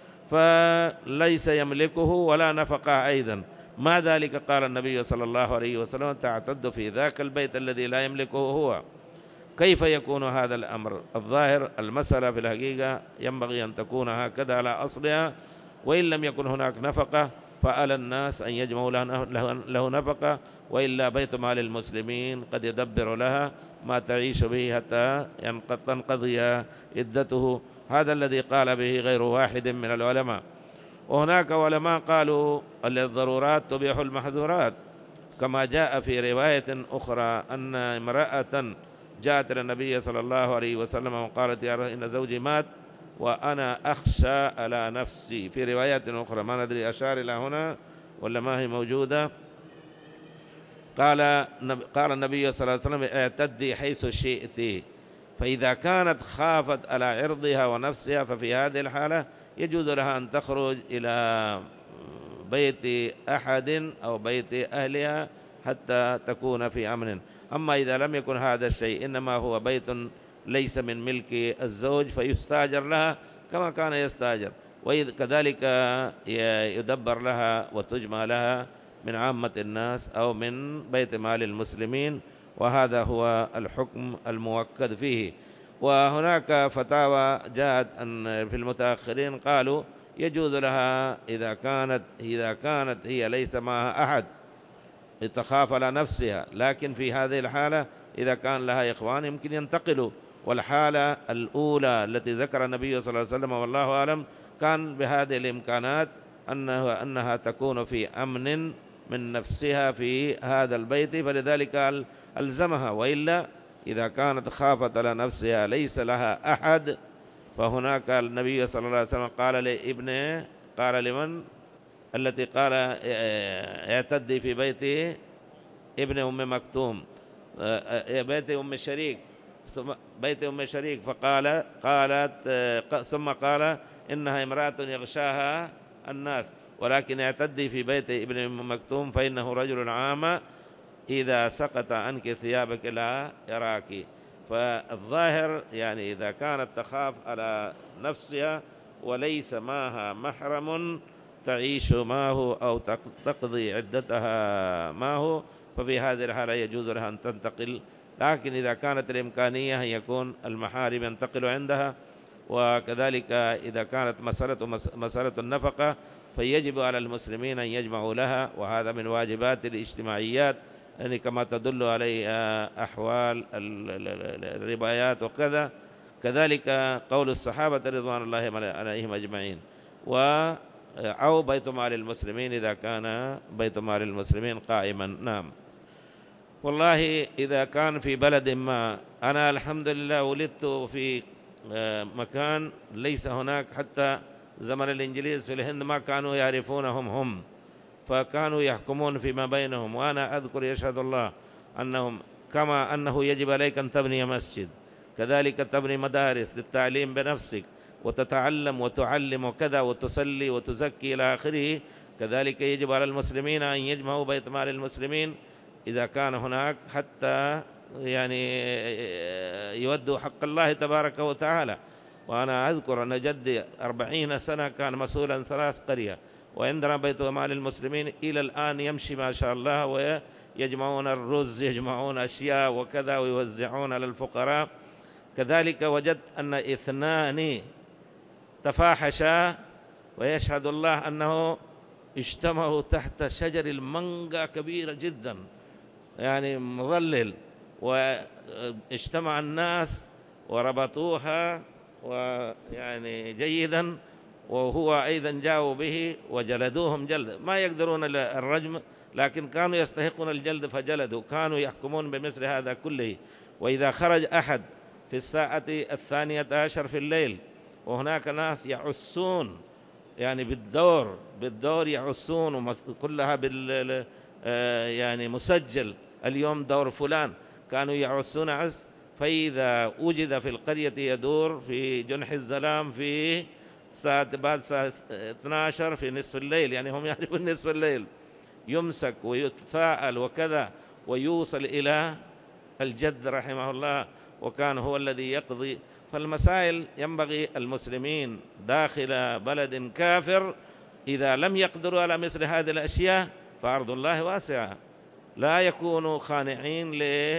فليس يملكه ولا نفقة أيضا. ما ذلك قال النبي صلى الله عليه وسلم تعتد في ذاك البيت الذي لا يملكه هو. كيف يكون هذا الأمر؟ الظاهر المسألة في الحقيقة ينبغي أن تكون هكذا على أصلها، وإن لم يكن هناك نفقة فعلى الناس أن يجمعوا له نفقة، وإلا بيت مال المسلمين قد يدبر لها ما تعيش به حتى تنقضي عدته. هذا الذي قال به غير واحد من العلماء. وهناك علماء قالوا الضرورات تبيح المحظورات، كما جاء في رواية أخرى أن امرأة جاءت إلى النبي صلى الله عليه وسلم وقالت يا رسول إن زوجي مات وأنا أخشى على نفسي. في روايات أخرى ما ندري أشار إلى هنا ولا ما هي موجودة. قال قال النبي صلى الله عليه وسلم اعتدي حيث شئت. فإذا كانت خافت على عرضها ونفسها ففي هذه الحالة يجوز لها أن تخرج إلى بيت أحد أو بيت أهلها حتى تكون في أمن. أما إذا لم يكن هذا الشيء، إنما هو بيت ليس من ملك الزوج فيستاجر لها كما كان يستاجر، وكذلك يدبر لها وتجمع لها من عامة الناس أو من بيت مال المسلمين، وهذا هو الحكم المؤكد فيه. وهناك فتاوى جاءت أن في المتأخرين قالوا يجوز لها إذا كانت إذا كانت هي ليس معها أحد تخاف على نفسها، لكن في هذه الحالة إذا كان لها إخوان يمكن ينتقلوا. والحالة الأولى التي ذكر النبي صلى الله عليه وسلم والله أعلم كان بهذه الإمكانات أنه أنها تكون في أمن من نفسها في هذا البيت، فلذلك ألزمها. وإلا إذا كانت خافت على نفسها ليس لها أحد، فهناك النبي صلى الله عليه وسلم قال لابنه قال لمن التي قال اعتدي في بيت ابن أم مكتوم بيت أم شريك بيت أم شريك فقال قالت ثم قال إنها امرأة يغشاها الناس، ولكن اعتدي في بيت ابن أم مكتوم فإنه رجل عام إذا سقط عنك ثيابك لا يراك. فالظاهر يعني إذا كانت تخاف على نفسها وليس معها محرم تعيش معه أو تقضي عدتها معه، ففي هذه الحالة يجوز لها أن تنتقل لكن إذا كانت الإمكانية أن يكون المحارم ينتقل عندها. وكذلك إذا كانت مسألة مسألة النفقة فيجب على المسلمين أن يجمعوا لها، وهذا من واجبات الاجتماعيات يعني كما تدل عليه أحوال الربايات وكذا. كذلك قول الصحابة رضوان الله عليهم أجمعين. و أو بيت مال المسلمين إذا كان بيت مال المسلمين قائما. نعم. والله إذا كان في بلد ما، أنا الحمد لله ولدت في مكان ليس هناك حتى زمن الإنجليز في الهند ما كانوا يعرفونهم هم، فكانوا يحكمون فيما بينهم. وأنا أذكر يشهد الله أنهم كما أنه يجب عليك أن تبني مسجد كذلك تبني مدارس للتعليم بنفسك وتتعلم وتعلم وكذا وتصلي وتزكي إلى آخره. كذلك يجب على المسلمين أن يجمعوا بيت مال المسلمين إذا كان هناك حتى يعني يودوا حق الله تبارك وتعالى. وأنا أذكر أن جدي أربعين سنة كان مسؤولا ثلاث قرية، وعندنا بيت مال المسلمين إلى الآن يمشي ما شاء الله، ويجمعون الرز يجمعون أشياء وكذا ويوزعون على الفقراء. كذلك وجدت أن اثنان تفاحشا ويشهد الله أنه اجتمعوا تحت شجر المانجا كبيرة جدا يعني مظلل، واجتمع الناس وربطوها ويعني جيدا، وهو أيضا جاءوا به وجلدوهم جلد ما يقدرون الرجم، لكن كانوا يستحقون الجلد فجلدوا. كانوا يحكمون بمثل هذا كله. وإذا خرج أحد في الساعة الثانية عشر في الليل وهناك ناس يعسون يعني بالدور بالدور يعسون كلها بال يعني مسجل اليوم دور فلان، كانوا يعسون عس. فإذا وجد في القرية يدور في جنح الزلام في ساعة بعد ساعة اثنتي عشرة في نصف الليل، يعني هم يعرفون نصف الليل، يمسك ويتساءل وكذا ويوصل إلى الجد رحمه الله، وكان هو الذي يقضي. فالمسائل ينبغي المسلمين داخل بلد كافر إذا لم يقدروا على مثل هذه الأشياء فأرض الله واسعة، لا يكونوا خانعين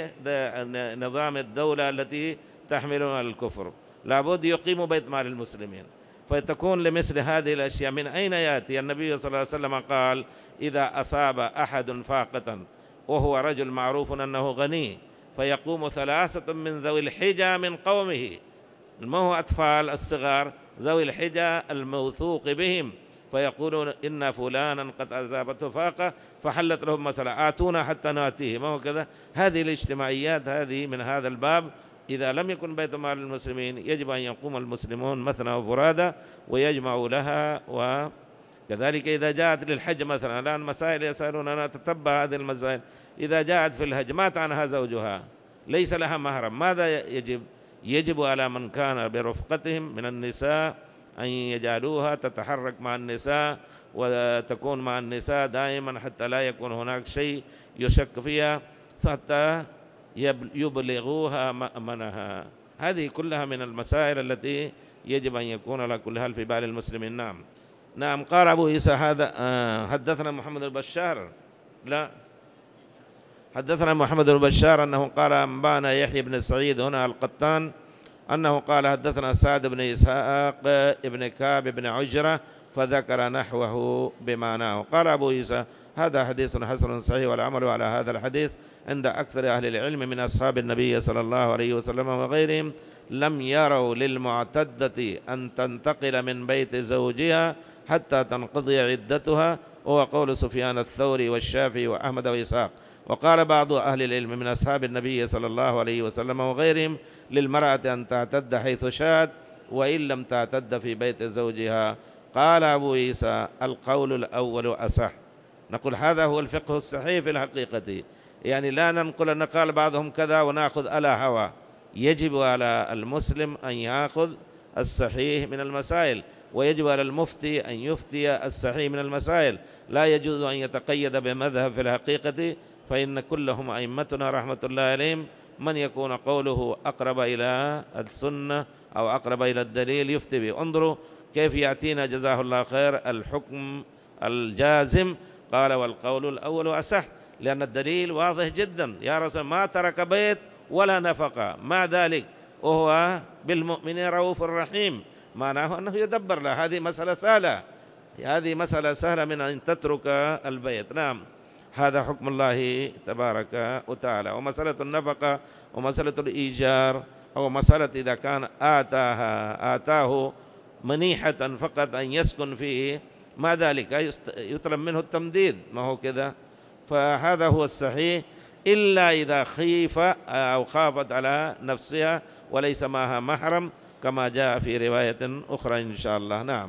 لنظام الدولة التي تحملون الكفر، لابد يقيموا بيت مال المسلمين فتكون لمثل هذه الأشياء. من أين يأتي؟ النبي صلى الله عليه وسلم قال: إذا أصاب أحد فاقة وهو رجل معروف أنه غني فيقوم ثلاثة من ذوي الحجى من قومه، ما هو أطفال الصغار، ذوي الحجى الموثوق بهم، فيقولون إن فلانا قد أصابته فاقة فحلت لهم مسألة آتونا حتى نأتيه، ما هو كذا. هذه الاجتماعيات هذه من هذا الباب. إذا لم يكن بيت مال المسلمين يجب أن يقوم المسلمون مثنى وفرادى ويجمعوا لها. وكذلك إذا جاءت للحج مثلا، الآن مسائل يسألون أنا أتتبع هذه المسائل، إذا جاءت في الحج مات عنها زوجها ليس لها محرم، ماذا يجب؟ يجب على من كان برفقتهم من النساء أن يجعلوها تتحرك مع النساء وتكون مع النساء دائما حتى لا يكون هناك شيء يشك فيها، حتى يبلغوها مأمنها. هذه كلها من المسائل التي يجب أن يكون على كل حال في بال المسلمين. نعم نعم. قال أبو عيسى هذا آه حدثنا محمد البشار لا حدثنا محمد البشار أنه قال أنبانا يحيى بن سعيد هنا القطان أنه قال حدثنا سعد بن إسحاق ابن كعب بن عجرة فذكر نحوه بمعناه. قال أبو عيسى هذا حديث حسن صحيح، والعمل على هذا الحديث عند أكثر أهل العلم من أصحاب النبي صلى الله عليه وسلم وغيرهم لم يروا للمعتدة أن تنتقل من بيت زوجها حتى تنقضي عدتها، وهو قول سفيان الثوري والشافعي وأحمد وإسحاق. وقال بعض أهل العلم من أصحاب النبي صلى الله عليه وسلم وغيرهم للمرأة أن تعتد حيث شاءت وإن لم تعتد في بيت زوجها. قال أبو عيسى القول الأول أصح. نقول هذا هو الفقه الصحيح في الحقيقة، يعني لا ننقل أن قال بعضهم كذا ونأخذ على هوى. يجب على المسلم أن يأخذ الصحيح من المسائل، ويجب على المفتي أن يفتي الصحيح من المسائل، لا يجوز أن يتقيد بمذهب في الحقيقة، فإن كلهم أئمتنا رحمة الله عليهم من يكون قوله أقرب إلى السنة أو أقرب إلى الدليل يفتي به. انظروا كيف يأتينا جزاه الله خير الحكم الجازم. قال والقول الأول أصح، لأن الدليل واضح جدا. يا رسول ما ترك بيت ولا نفقة، مع ذلك وهو بالمؤمنين رؤوف رحيم، معناه أنه يدبر له. هذه مسألة سهلة، هذه مسألة سهلة من أن تترك البيت. نعم، هذا حكم الله تبارك وتعالى. ومسألة النفقة ومسألة الإيجار أو مسألة إذا كان آتاها آتاه منيحة فقط أن يسكن فيه، ما ذلك يطلب منه التمديد، ما هو كذا. فهذا هو الصحيح، إلا إذا خيف أو خافت على نفسها وليس معها محرم، كما جاء في رواية أخرى إن شاء الله. نعم.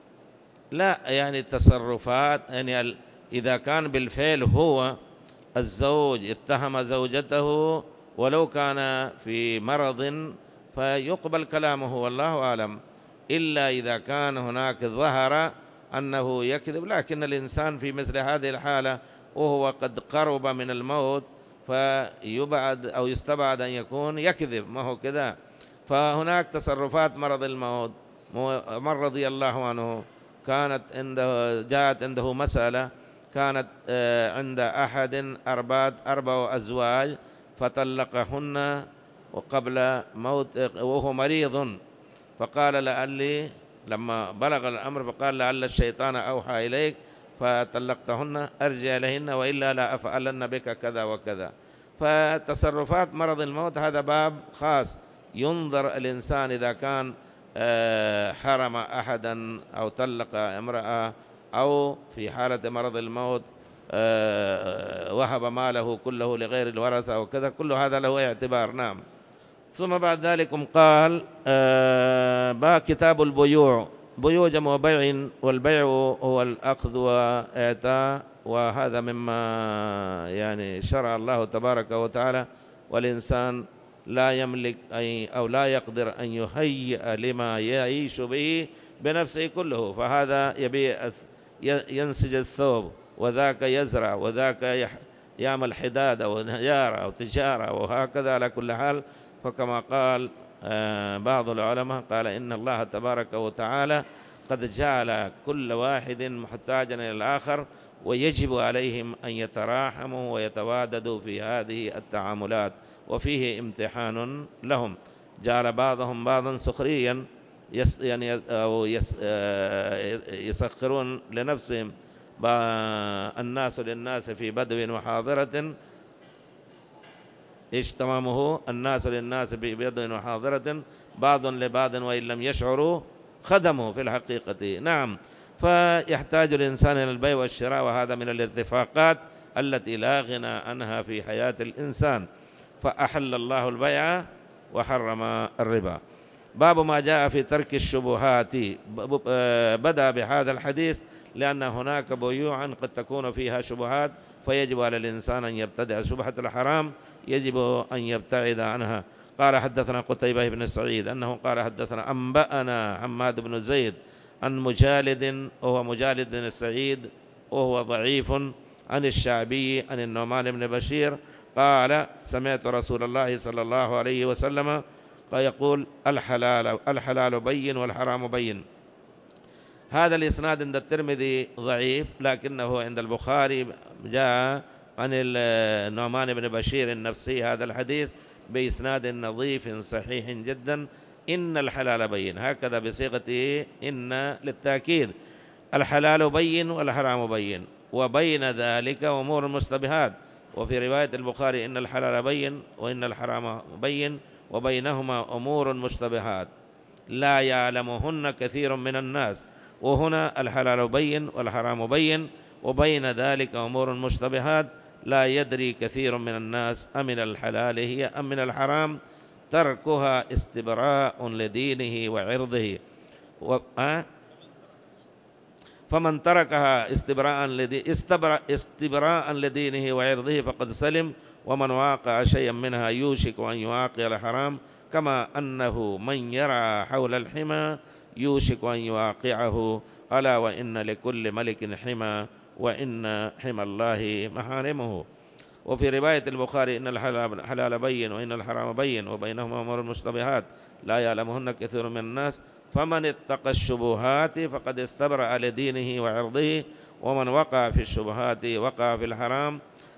لا يعني التصرفات، يعني إذا كان بالفعل هو الزوج اتهم زوجته ولو كان في مرض فيقبل كلامه والله أعلم، إلا إذا كان هناك ظهر أنه يكذب. لكن الإنسان في مثل هذه الحالة وهو قد قرب من الموت فيبعد أو يستبعد أن يكون يكذب، ما هو كذا. فهناك تصرفات مرض الموت. عمر رضي الله عنه كانت عنده جاءت عنده مسألة، كانت عند أحد أربعة أربع أزواج فطلقهن وقبل موت وهو مريض، فقال لعلي لما بلغ الأمر فقال لعل الشيطان أوحى إليك فطلقتهن ارجع إليهن وإلا لا أفعلن بك كذا وكذا. فتصرفات مرض الموت هذا باب خاص، ينظر الإنسان إذا كان حرم أحدا أو طلق امرأة أو في حالة مرض الموت وهب ماله كله لغير الورثة وكذا، كل هذا له اعتبار. نعم. ثم بعد ذلك قال با كتاب البيوع، بيوع جمع بيع، والبيع هو الأخذ وإعطاء، وهذا مما يعني شرع الله تبارك وتعالى، والإنسان لا يملك أي أو لا يقدر أن يهيئ لما يعيش به بنفسه كله، فهذا يبيع ينسج الثوب، وذاك يزرع، وذاك يعمل حداد أو نجارة أو تجارة، وهكذا. على كل حال فكما قال بعض العلماء قال إن الله تبارك وتعالى قد جعل كل واحد محتاجا إلى الآخر، ويجب عليهم أن يتراحموا ويتواددوا في هذه التعاملات، وفيه امتحان لهم. جعل بعضهم بعضا سخريا يس يعني أو يس يسخرون لنفسهم، الناس للناس في بدو وحاضرة، إيش تمامه؟ الناس للناس في بدو وحاضرة بعض لبعض وإن لم يشعروا خدموا في الحقيقة. نعم. فيحتاج الإنسان إلى البيع والشراء، وهذا من الاتفاقات التي لا غنى عنها في حياة الإنسان. فأحل الله البيع وحرم الربا. باب ما جاء في ترك الشبهات. بدأ بهذا الحديث لأن هناك بيوعا قد تكون فيها شبهات، فيجب على الإنسان أن يبتدع شبهة الحرام، يجب أن يبتعد عنها. قال حدثنا قتيبة بن سعيد أنه قال حدثنا أنبأنا حماد بن زيد عن مجالد، وهو مجالد بن سعيد وهو ضعيف، عن الشعبي عن النعمان بن بشير قال سمعت رسول الله صلى الله عليه وسلم يقول الحلال الحلال بين والحرام بين. هذا الإسناد عند الترمذي ضعيف، لكنه عند البخاري جاء عن النعمان بن بشير النفسي هذا الحديث بإسناد نظيف صحيح جدا. إن الحلال بين، هكذا بصيغة إن للتأكيد، الحلال بين والحرام بين، وبين ذلك أمور مشتبهات. وفي رواية البخاري إن الحلال بين وإن الحرام بين وبينهما أمور مشتبهات لا يعلمهن كثير من الناس. وهنا الحلال بين والحرام بين وبين ذلك أمور مشتبهات لا يدري كثير من الناس أمن الحلال هي أم من الحرام، تركها استبراء لدينه وعرضه. و... أه؟ فمن تركها استبراء لدي... استبرا... استبراء لدينه وعرضه فقد سلم، ومن واقع شيئا منها يوشك أن يواقع الحرام، كما أنه من يرعى حول الحمى يوشك أن يواقعه، ألا وإن لكل ملك حمى وإن حمى الله محارمه. وفي رواية البخاري إن الحلال بين وإن الحرام بين وبينهما أمور مشتبهات لا يعلمهن كثير من الناس، فمن اتقى الشبهات فقد استبرأ لدينه وعرضه، ومن وقع في الشبهات وقع في الحرام،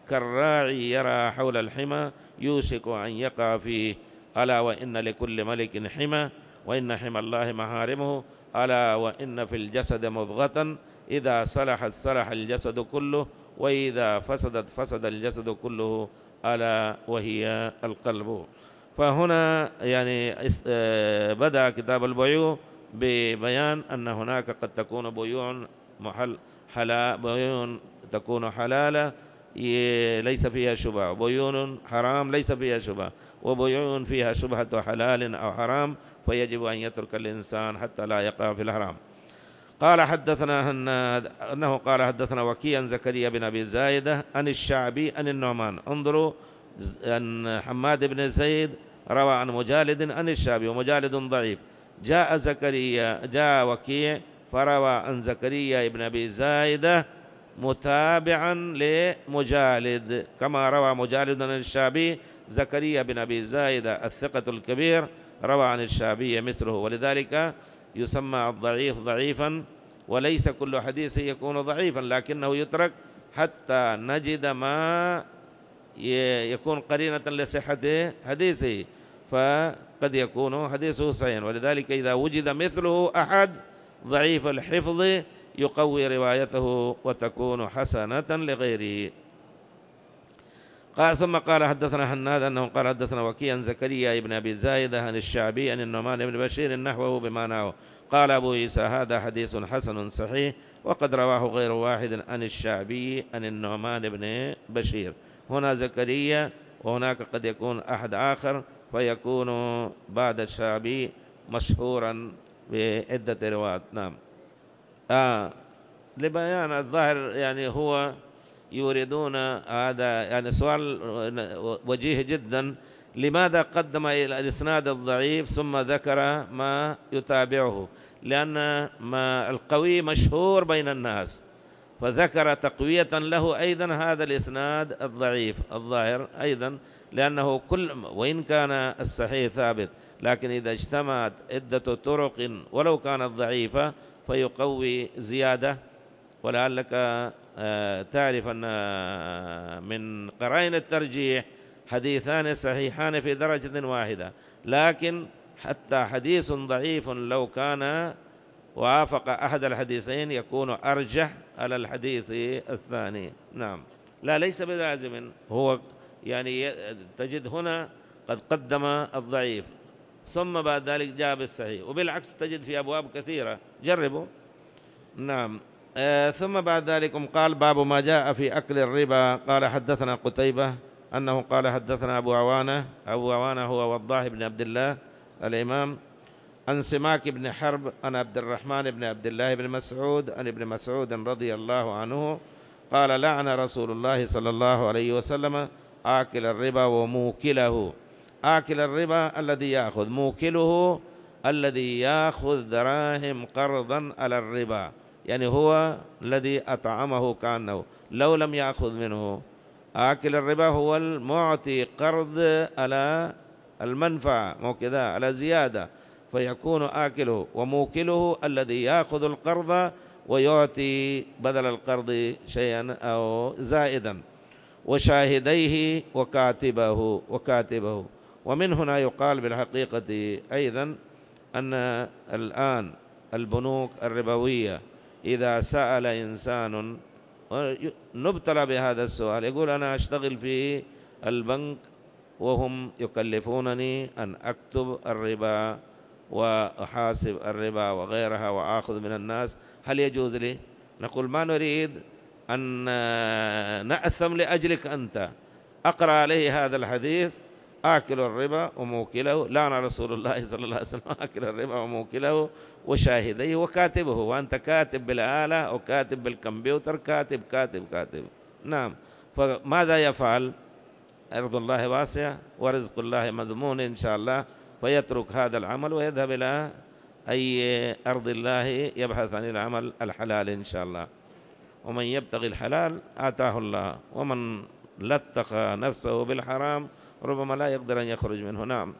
كالراعي يرى حول الحمى يوشك أن يقع فيه. ألا وإن لكل ملك حمى وإن حمى الله محارمه. ألا وإن في الجسد مضغة إذا صلحت صلح الجسد كله وإذا فسدت فسد الجسد كله ألا وهي القلب. فهنا يعني بدأ كتاب البيوع ببيان أن هناك قد تكون بيوع محل حلال، بيوع تكون حلالة ليس فيها شبهة، وبيوع حرام ليس فيها شبهة، وبيوع فيها شبهة حلال أو حرام، فيجب أن يترك الإنسان حتى لا يقع في الحرام. قال حدثنا هناد أنه قال حدثنا وكيع زكريا بن أبي زايدة عن الشعبي عن النعمان. انظروا أن حماد بن زيد روى عن مجالد عن الشعبي، ومجالد ضعيف. جاء زكريا جاء وكيع فروى عن زكريا بن أبي زايدة متابعا لمجالد، كما روى مجالد عن الشعبي. زكريا بن أبي زايدة الثقة الكبير روى عن الشعبي مثله، ولذلك يسمى الضعيف ضعيفا، وليس كل حديث يكون ضعيفا، لكنه يترك حتى نجد ما يكون قرينة لصحة حديثه، فقد يكون حديثه صحيحا. ولذلك إذا وجد مثله أحد ضعيف الحفظ يقوي روايته وتكون حسنة لغيره. قال ثم قال حدثنا هناد أنه قال حدثنا وكيع زكريا بن أبي زايدة عن الشعبي عن النعمان بن بشير نحوه بمعناه. قال أبو عيسى هذا حديث حسن صحيح، وقد رواه غير واحد عن الشعبي عن النعمان بن بشير. هنا زكريا وهناك قد يكون أحد آخر، فيكون بعد الشعبي مشهورا بعدة روايات. نعم. آه لبيان الظاهر يعني هو يريدون هذا يعني سؤال وجيه جدا، لماذا قدم إلى الإسناد الضعيف ثم ذكر ما يتابعه؟ لأن ما القوي مشهور بين الناس، فذكر تقوية له أيضا هذا الإسناد الضعيف الظاهر أيضا، لأنه كل وإن كان الصحيح ثابت، لكن إذا اجتمعت عدة طرق ولو كانت ضعيفة فيقوي زيادة. ولعلك تعرف أن من قرائن الترجيح حديثان صحيحان في درجة واحدة، لكن حتى حديث ضعيف لو كان وافق أحد الحديثين يكون أرجح على الحديث الثاني. نعم. لا ليس بلازم، هو يعني تجد هنا قد قدم الضعيف ثم بعد ذلك جاء بالصحيح، وبالعكس تجد في أبواب كثيرة، جربوا. نعم. آه ثم بعد ذلك قال باب ما جاء في أكل الربا. قال حدثنا قتيبة أنه قال حدثنا أبو عوانة. أبو عوانة هو وضاح بن عبد الله الإمام، عن سماك بن حرب عن عبد الرحمن بن عبد الله بن مسعود عن ابن مسعود رضي الله عنه قال لعن رسول الله صلى الله عليه وسلم آكل الربا وموكله. آكل الربا الذي يأخذ، موكله الذي يأخذ دراهم قرضا على الربا، يعني هو الذي أطعمه كأنه لو لم يأخذ منه. آكل الربا هو المعطي قرض على المنفعة، مو كذا، على زيادة، فيكون آكله. وموكله الذي يأخذ القرض ويعطي بدل القرض شيئا أو زائدا. وشاهديه وكاتبه وكاتبه. ومن هنا يقال بالحقيقة أيضا أن الآن البنوك الربوية إذا سأل إنسان نبتلى بهذا السؤال، يقول أنا أشتغل في البنك وهم يكلفونني أن أكتب الربا وأحاسب الربا وغيرها وآخذ من الناس، هل يجوز لي؟ نقول ما نريد أن نأثم لأجلك أنت. أقرأ عليه هذا الحديث آكل الربا وموكله، لعن رسول الله صلى الله عليه وسلم آكل الربا وموكله وشاهديه وكاتبه. وأنت كاتب بالآلة أو كاتب بالكمبيوتر، كاتب كاتب كاتب. نعم. فماذا يفعل؟ أرض الله واسعة ورزق الله مضمون إن شاء الله، فيترك هذا العمل ويذهب إلى أي أرض الله يبحث عن العمل الحلال إن شاء الله. ومن يبتغي الحلال آتاه الله، ومن لتق نفسه بالحرام ربما لا يقدر أن يخرج منه. نعم.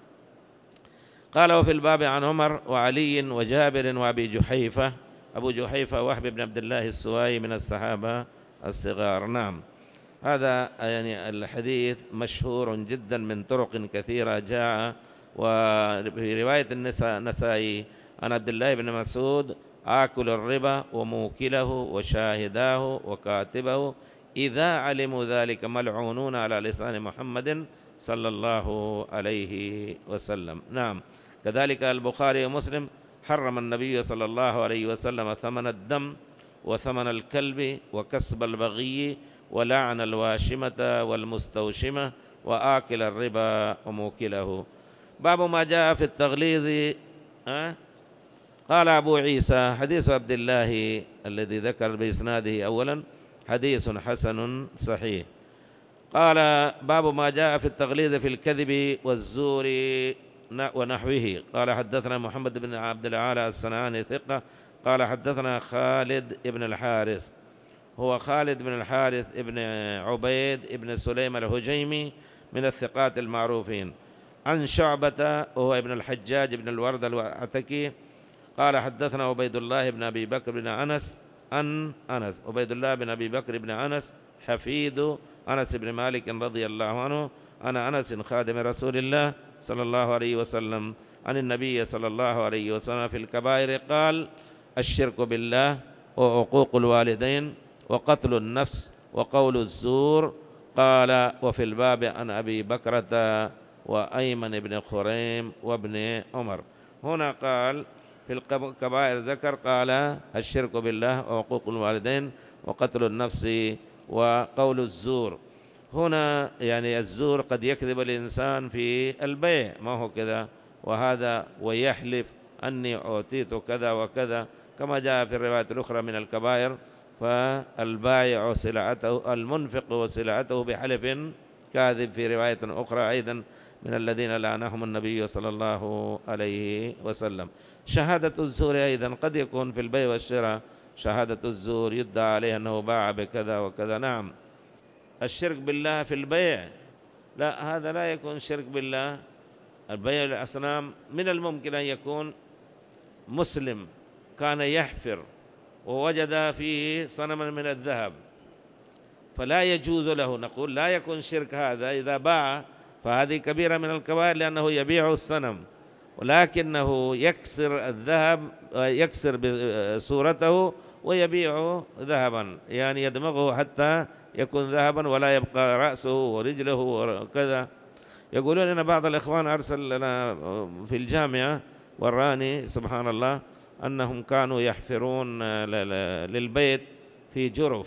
قال وفي الباب عن عمر وعلي وجابر وأبي جحيفة. أبو جحيفة وهب بن عبد الله السوائي من الصحابة الصغار. نعم. هذا يعني الحديث مشهور جدا من طرق كثيرة جاء. وفي رواية النسائي عن عبد الله بن مسعود: آكل الربا وموكله وشاهداه وكاتبه إذا علموا ذلك ملعونون على لسان محمد صلى الله عليه وسلم. نعم. كذلك البخاري ومسلم: حرم النبي صلى الله عليه وسلم ثمن الدم وثمن الكلب وكسب البغي ولعن الواشمة والمستوشمة وآكل الربا وموكله. باب ما جاء في التغليظ. أه؟ قال أبو عيسى: حديث عبد الله الذي ذكر بإسناده أولا حديث حسن صحيح. قال: باب ما جاء في التغليظ في الكذب والزور ونحوه. قال: حدثنا محمد بن عبد العالى الصنعاني ثقة. قال: حدثنا خالد بن الحارث، هو خالد بن الحارث بن عبيد بن سليم الهجيمي من الثقات المعروفين، عن شعبة وهو ابن الحجاج بن الورد العتكي. قال: حدثنا عبيد الله بن أبي بكر بن أنس عن أنس. عبيد الله بن أبي بكر بن أنس حفيد أنس بن مالك رضي الله عنه، أنا أنس خادم رسول الله صلى الله عليه وسلم، عن النبي صلى الله عليه وسلم في الكبائر قال: الشرك بالله وعقوق الوالدين وقتل النفس وقول الزور. قال: وفي الباب عن أبي بكرة وأيمن بن خريم وابن عمر. هنا قال في الكبائر ذكر قال: الشرك بالله وعقوق الوالدين وقتل النفس وقول الزور. هنا يعني الزور قد يكذب الإنسان في البيع، ما هو كذا، وهذا ويحلف أني أعطيت كذا وكذا، كما جاء في الروايات الأخرى من الكبائر: فالبائع سلعته المنفق وسلعته بحلف كاذب، في رواية أخرى أيضا من الذين لعنهم النبي صلى الله عليه وسلم. شهادة الزور أيضا قد يكون في البيع والشراء، شهادة الزور يدعى عليه أنه باع بكذا وكذا. نعم. الشرك بالله في البيع لا، هذا لا يكون شرك بالله. البيع الأصنام من الممكن أن يكون مسلم كان يحفر ووجد فيه صنما من الذهب، فلا يجوز له، نقول لا يكون شرك هذا إذا باع، فهذه كبيرة من الكبائر لأنه يبيع الصنم، ولكنه يكسر الذهب، يكسر بصورته ويبيع ذهبا، يعني يدمغه حتى يكون ذهبا ولا يبقى رأسه ورجله وكذا. يقولون أن بعض الإخوان أرسل لنا في الجامعة وراني سبحان الله أنهم كانوا يحفرون للبيت في جرف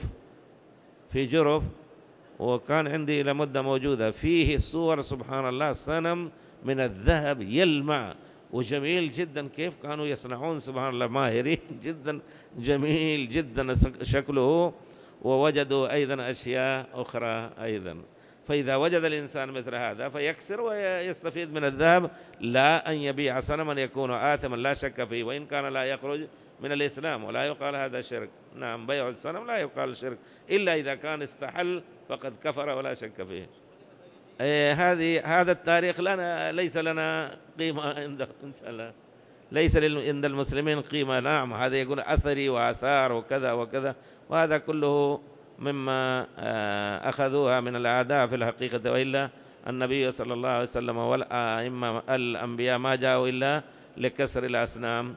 في جرف وكان عندي لمدة موجودة فيه صور سبحان الله صنم من الذهب يلمع وجميل جدا. كيف كانوا يصنعون سبحان الله، ماهرين جدا، جميل جدا شكله. ووجدوا أيضا أشياء أخرى أيضا. فإذا وجد الإنسان مثل هذا فيكسر ويستفيد من الذهب، لا أن يبيع صنما يكون آثما لا شك فيه، وإن كان لا يخرج من الإسلام ولا يقال هذا شرك. نعم، بيع الصنم لا يقال شرك إلا إذا كان استحل فقد كفر ولا شك فيه. إيه هذه هذا التاريخ لنا ليس لنا قيمة عنده إن شاء الله، ليس عند المسلمين قيمة. نعم، هذا يقول أثري وآثار وكذا وكذا، وهذا كله مما أخذوها من الأعداء في الحقيقة، وإلا النبي صلى الله عليه وسلم والأئمة الأنبياء ما جاءوا إلا لكسر الأصنام.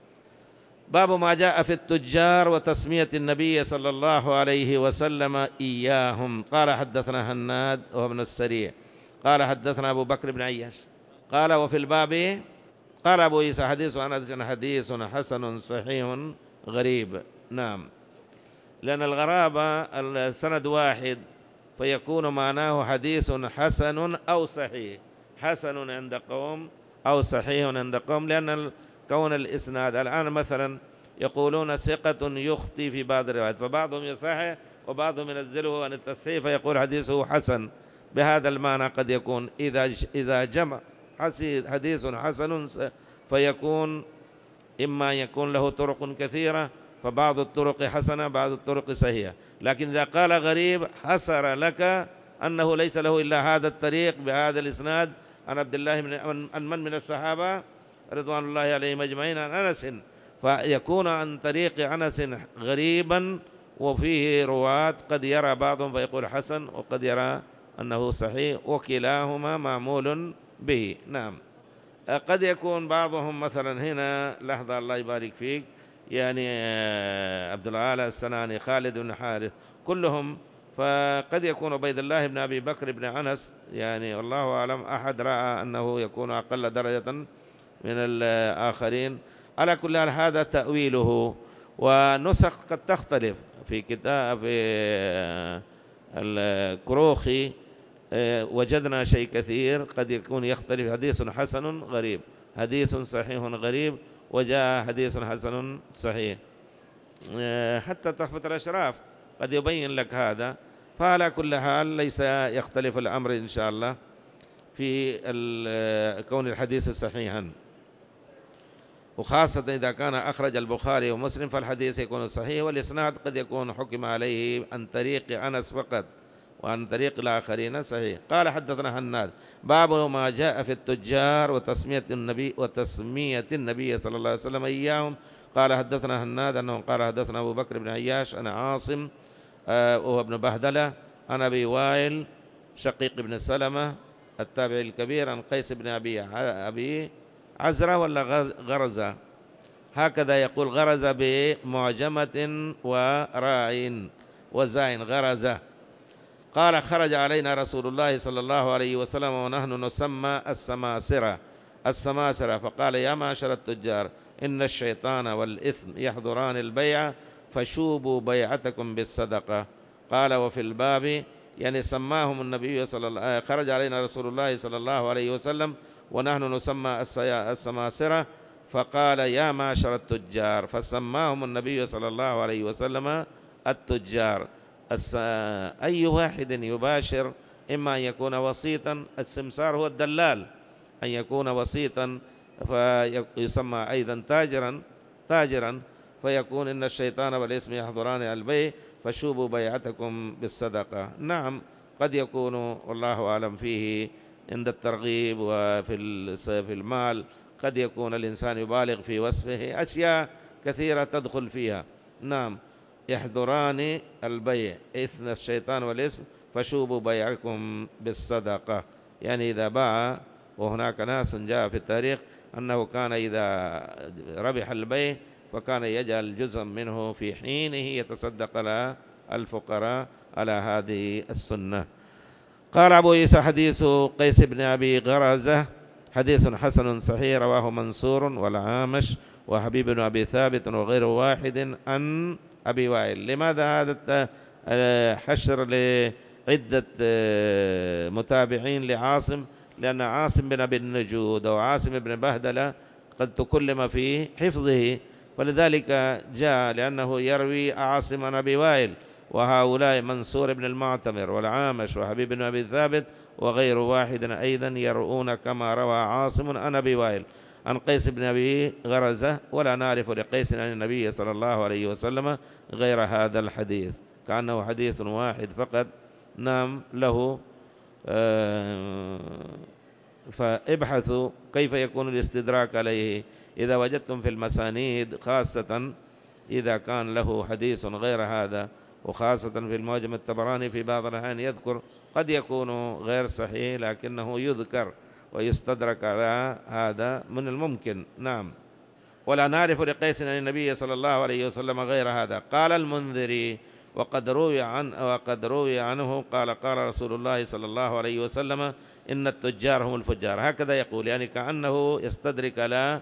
باب ما جاء في التجار وتسمية النبي صلى الله عليه وسلم إياهم. قال: حدثنا هناد وهو ابن السريع قال: حدثنا أبو بكر بن عياش قال: وفي الباب قال أبو عيسى: حديث أنس حديث حسن صحيح غريب. نعم، لأن الغرابة السند واحد فيكون معناه حديث حسن أو صحيح، حسن عند قوم أو صحيح عند قوم، لأن كون الإسناد الآن مثلا يقولون ثقة يخطي في بعض الروايات، فبعضهم يصحح وبعضهم ينزله عن التصحيح فيقول حديثه حسن. بهذا المعنى قد يكون إذا إذا جمع حديث حسن فيكون إما يكون له طرق كثيرة فبعض الطرق حسنة بعض الطرق صحيحة، لكن إذا قال غريب حصر لك أنه ليس له إلا هذا الطريق بهذا الإسناد عن عبد الله من من من الصحابة رضوان الله عليهم أجمعين عن أنس، فيكون عن طريق أنس غريبا وفيه رواة قد يرى بعضهم فيقول حسن وقد يرى أنه صحيح، وكلاهما معمول به. نعم. قد يكون بعضهم مثلا هنا لحظة الله يبارك فيك، يعني عبد العال السناني، خالد بن حارث، كلهم، فقد يكون عبيد الله بن أبي بكر بن أنس، يعني والله أعلم، أحد رأى أنه يكون أقل درجة من الآخرين. على كل حال هذا تأويله، ونسخ قد تختلف. في كتاب في الكروخي وجدنا شيء كثير قد يكون يختلف، حديث حسن غريب، حديث صحيح غريب، وجاء حديث حسن صحيح. حتى تحفة الأشراف قد يبين لك هذا. فعلى كل حال ليس يختلف الأمر إن شاء الله في كون الحديث صحيحا، وخاصة إذا كان أخرج البخاري ومسلم فالحديث يكون صحيح، والإسناد قد يكون حكم عليه عن طريق أنس فقط وعن طريق الآخرين صحيح. قال حدثنا هناد باب ما جاء في التجار وتسمية النبي وتسمية النبي صلى الله عليه وسلم إياهم. قال حدثنا هناد أنه قال حدثنا أبو بكر بن عياش أنا عاصم آه وهو ابن بهدلة أنا أبي وائل شقيق بن سلمة التابعي الكبير عن قيس بن أبي أبي عزرة ولا غرزة، هكذا يقول غرزة بمعجمة وراء وزاين غرزة. قال خرج علينا رسول الله صلى الله عليه وسلم ونحن نسمى السماسرة السماسرة فقال يا معشر التجار إن الشيطان والإثم يحضران البيع فشوبوا بيعتكم بالصدقة. قال وفي الباب يعني سماهم النبي صلى الله عليه وسلم، خرج علينا رسول الله صلى الله عليه وسلم ونحن نسمى السماسرة فقال يا معشر التجار، فسماهم النبي صلى الله عليه وسلم التجار. أي واحد يباشر إما أن يكون وسيطا، السمسار هو الدلال، أن يكون وسيطا فيسمى أيضا تاجرا تاجرا فيكون إن الشيطان والاسم يحضران البيع فشوبوا بيعتكم بالصدقة. نعم قد يكون والله أعلم فيه عند الترغيب وفي في المال قد يكون الإنسان يبالغ في وصفه، أشياء كثيرة تدخل فيها. نعم يحضران البيع إثم الشيطان والاسم فشوبوا بيعكم بالصدقة، يعني إذا باع. وهناك ناس جاء في التاريخ أنه كان إذا ربح البيع فكان يجعل جزء منه في حينه يتصدق على الفقراء على هذه السنة. قال أبو عيسى حديث قيس بن أبي غرزة حديث حسن صحيح رواه منصور والعامش وحبيب بن أبي ثابت وغير واحد عن أبي وائل. لماذا هذا حشر لعدة متابعين لعاصم؟ لأن عاصم بن أبي النجود أو عاصم بن بهدلة قد تكلم في حفظه، فلذلك جاء لأنه يروي عاصم عن أبي وائل، وهؤلاء منصور بن المعتمر والعامش وحبيب بن أبي ثابت وغير واحد أيضا يرؤون كما روى عاصم عن أبي وائل عن قيس بن أبي غرزة، ولا نعرف لقيس عن النبي صلى الله عليه وسلم غير هذا الحديث، كأنه حديث واحد فقط. نعم له آه فابحثوا كيف يكون الاستدراك عليه إذا وجدتم في المسانيد، خاصة إذا كان له حديث غير هذا، وخاصة في المعجم الطبراني في بعض الأحيان يذكر قد يكون غير صحيح لكنه يذكر ويستدرك على هذا من الممكن. نعم ولا نعرف لقيس عن النبي صلى الله عليه وسلم غير هذا. قال المنذري وقد روي عن وقد روي عنه قال قال رسول الله صلى الله عليه وسلم إن التجار هم الفجار، هكذا يقول، يعني كأنه يستدرك على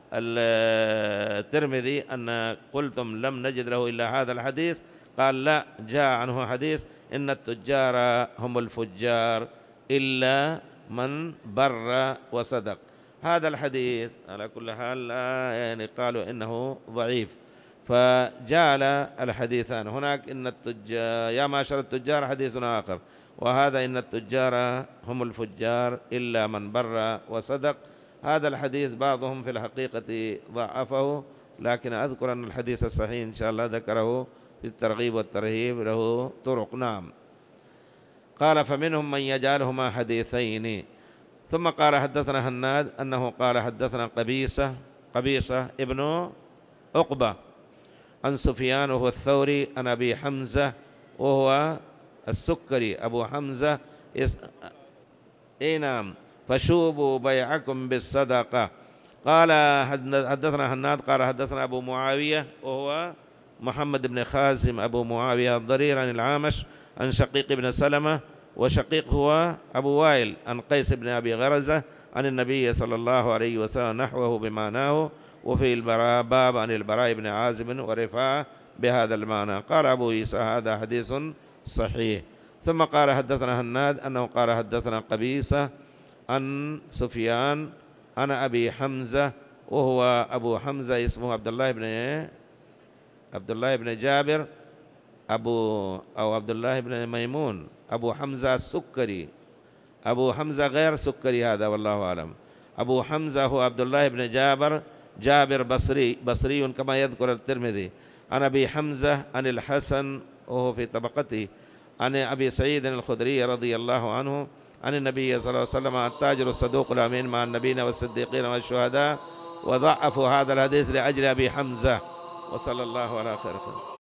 الترمذي أن قلتم لم نجد له إلا هذا الحديث، قال لا جاء عنه حديث إن التجار هم الفجار إلا من بر وصدق. هذا الحديث على كل حال يعني قالوا إنه ضعيف، فجعل الحديثان هناك إن التجار يا معشر التجار حديث آخر، وهذا إن التجار هم الفجار إلا من بر وصدق. هذا الحديث بعضهم في الحقيقة ضعفه، لكن أذكر أن الحديث الصحيح إن شاء الله ذكره في الترغيب والترهيب له طرق. نعم قال فمنهم من يجعلهما حديثين. ثم قال حدثنا هناد أنه قال حدثنا قبيصة قبيصة ابن عقبة عن سفيان وهو الثوري عن أبي حمزة وهو السكري أبو حمزة. إي نعم. فشوبوا بيعكم بالصدقة. قال حدثنا هناد قال حدثنا أبو معاوية وهو محمد بن خازم أبو معاوية الضرير عن العامش عن شقيق بن سلمة، وشقيق هو أبو وائل عن قيس بن أبي غرزة عن النبي صلى الله عليه وسلم نحوه بمعناه، وفي البراء باب عن البراء بن عازب ورفاعة بهذا المعنى. قال أبو عيسى هذا حديث صحيح. ثم قال حدثنا هناد أنه قال حدثنا قبيصة عن سفيان عن أبي حمزة وهو أبو حمزة اسمه عبد الله بن عبد الله بن جابر أبو أو عبد الله بن ميمون أبو حمزة السكري. أبو حمزة غير سكري هذا والله أعلم. أبو حمزة هو عبد الله بن جابر جابر بصري بصري كما يذكر الترمذي. عن أبي حمزة عن الحسن وهو في طبقته عن أبي سعيد الخدري رضي الله عنه عن النبي صلى الله عليه وسلم التاجر الصدوق الأمين مع النبيين والصديقين والشهداء، وضعفوا هذا الحديث لأجل أبي حمزة. وصلى الله على خير خلق.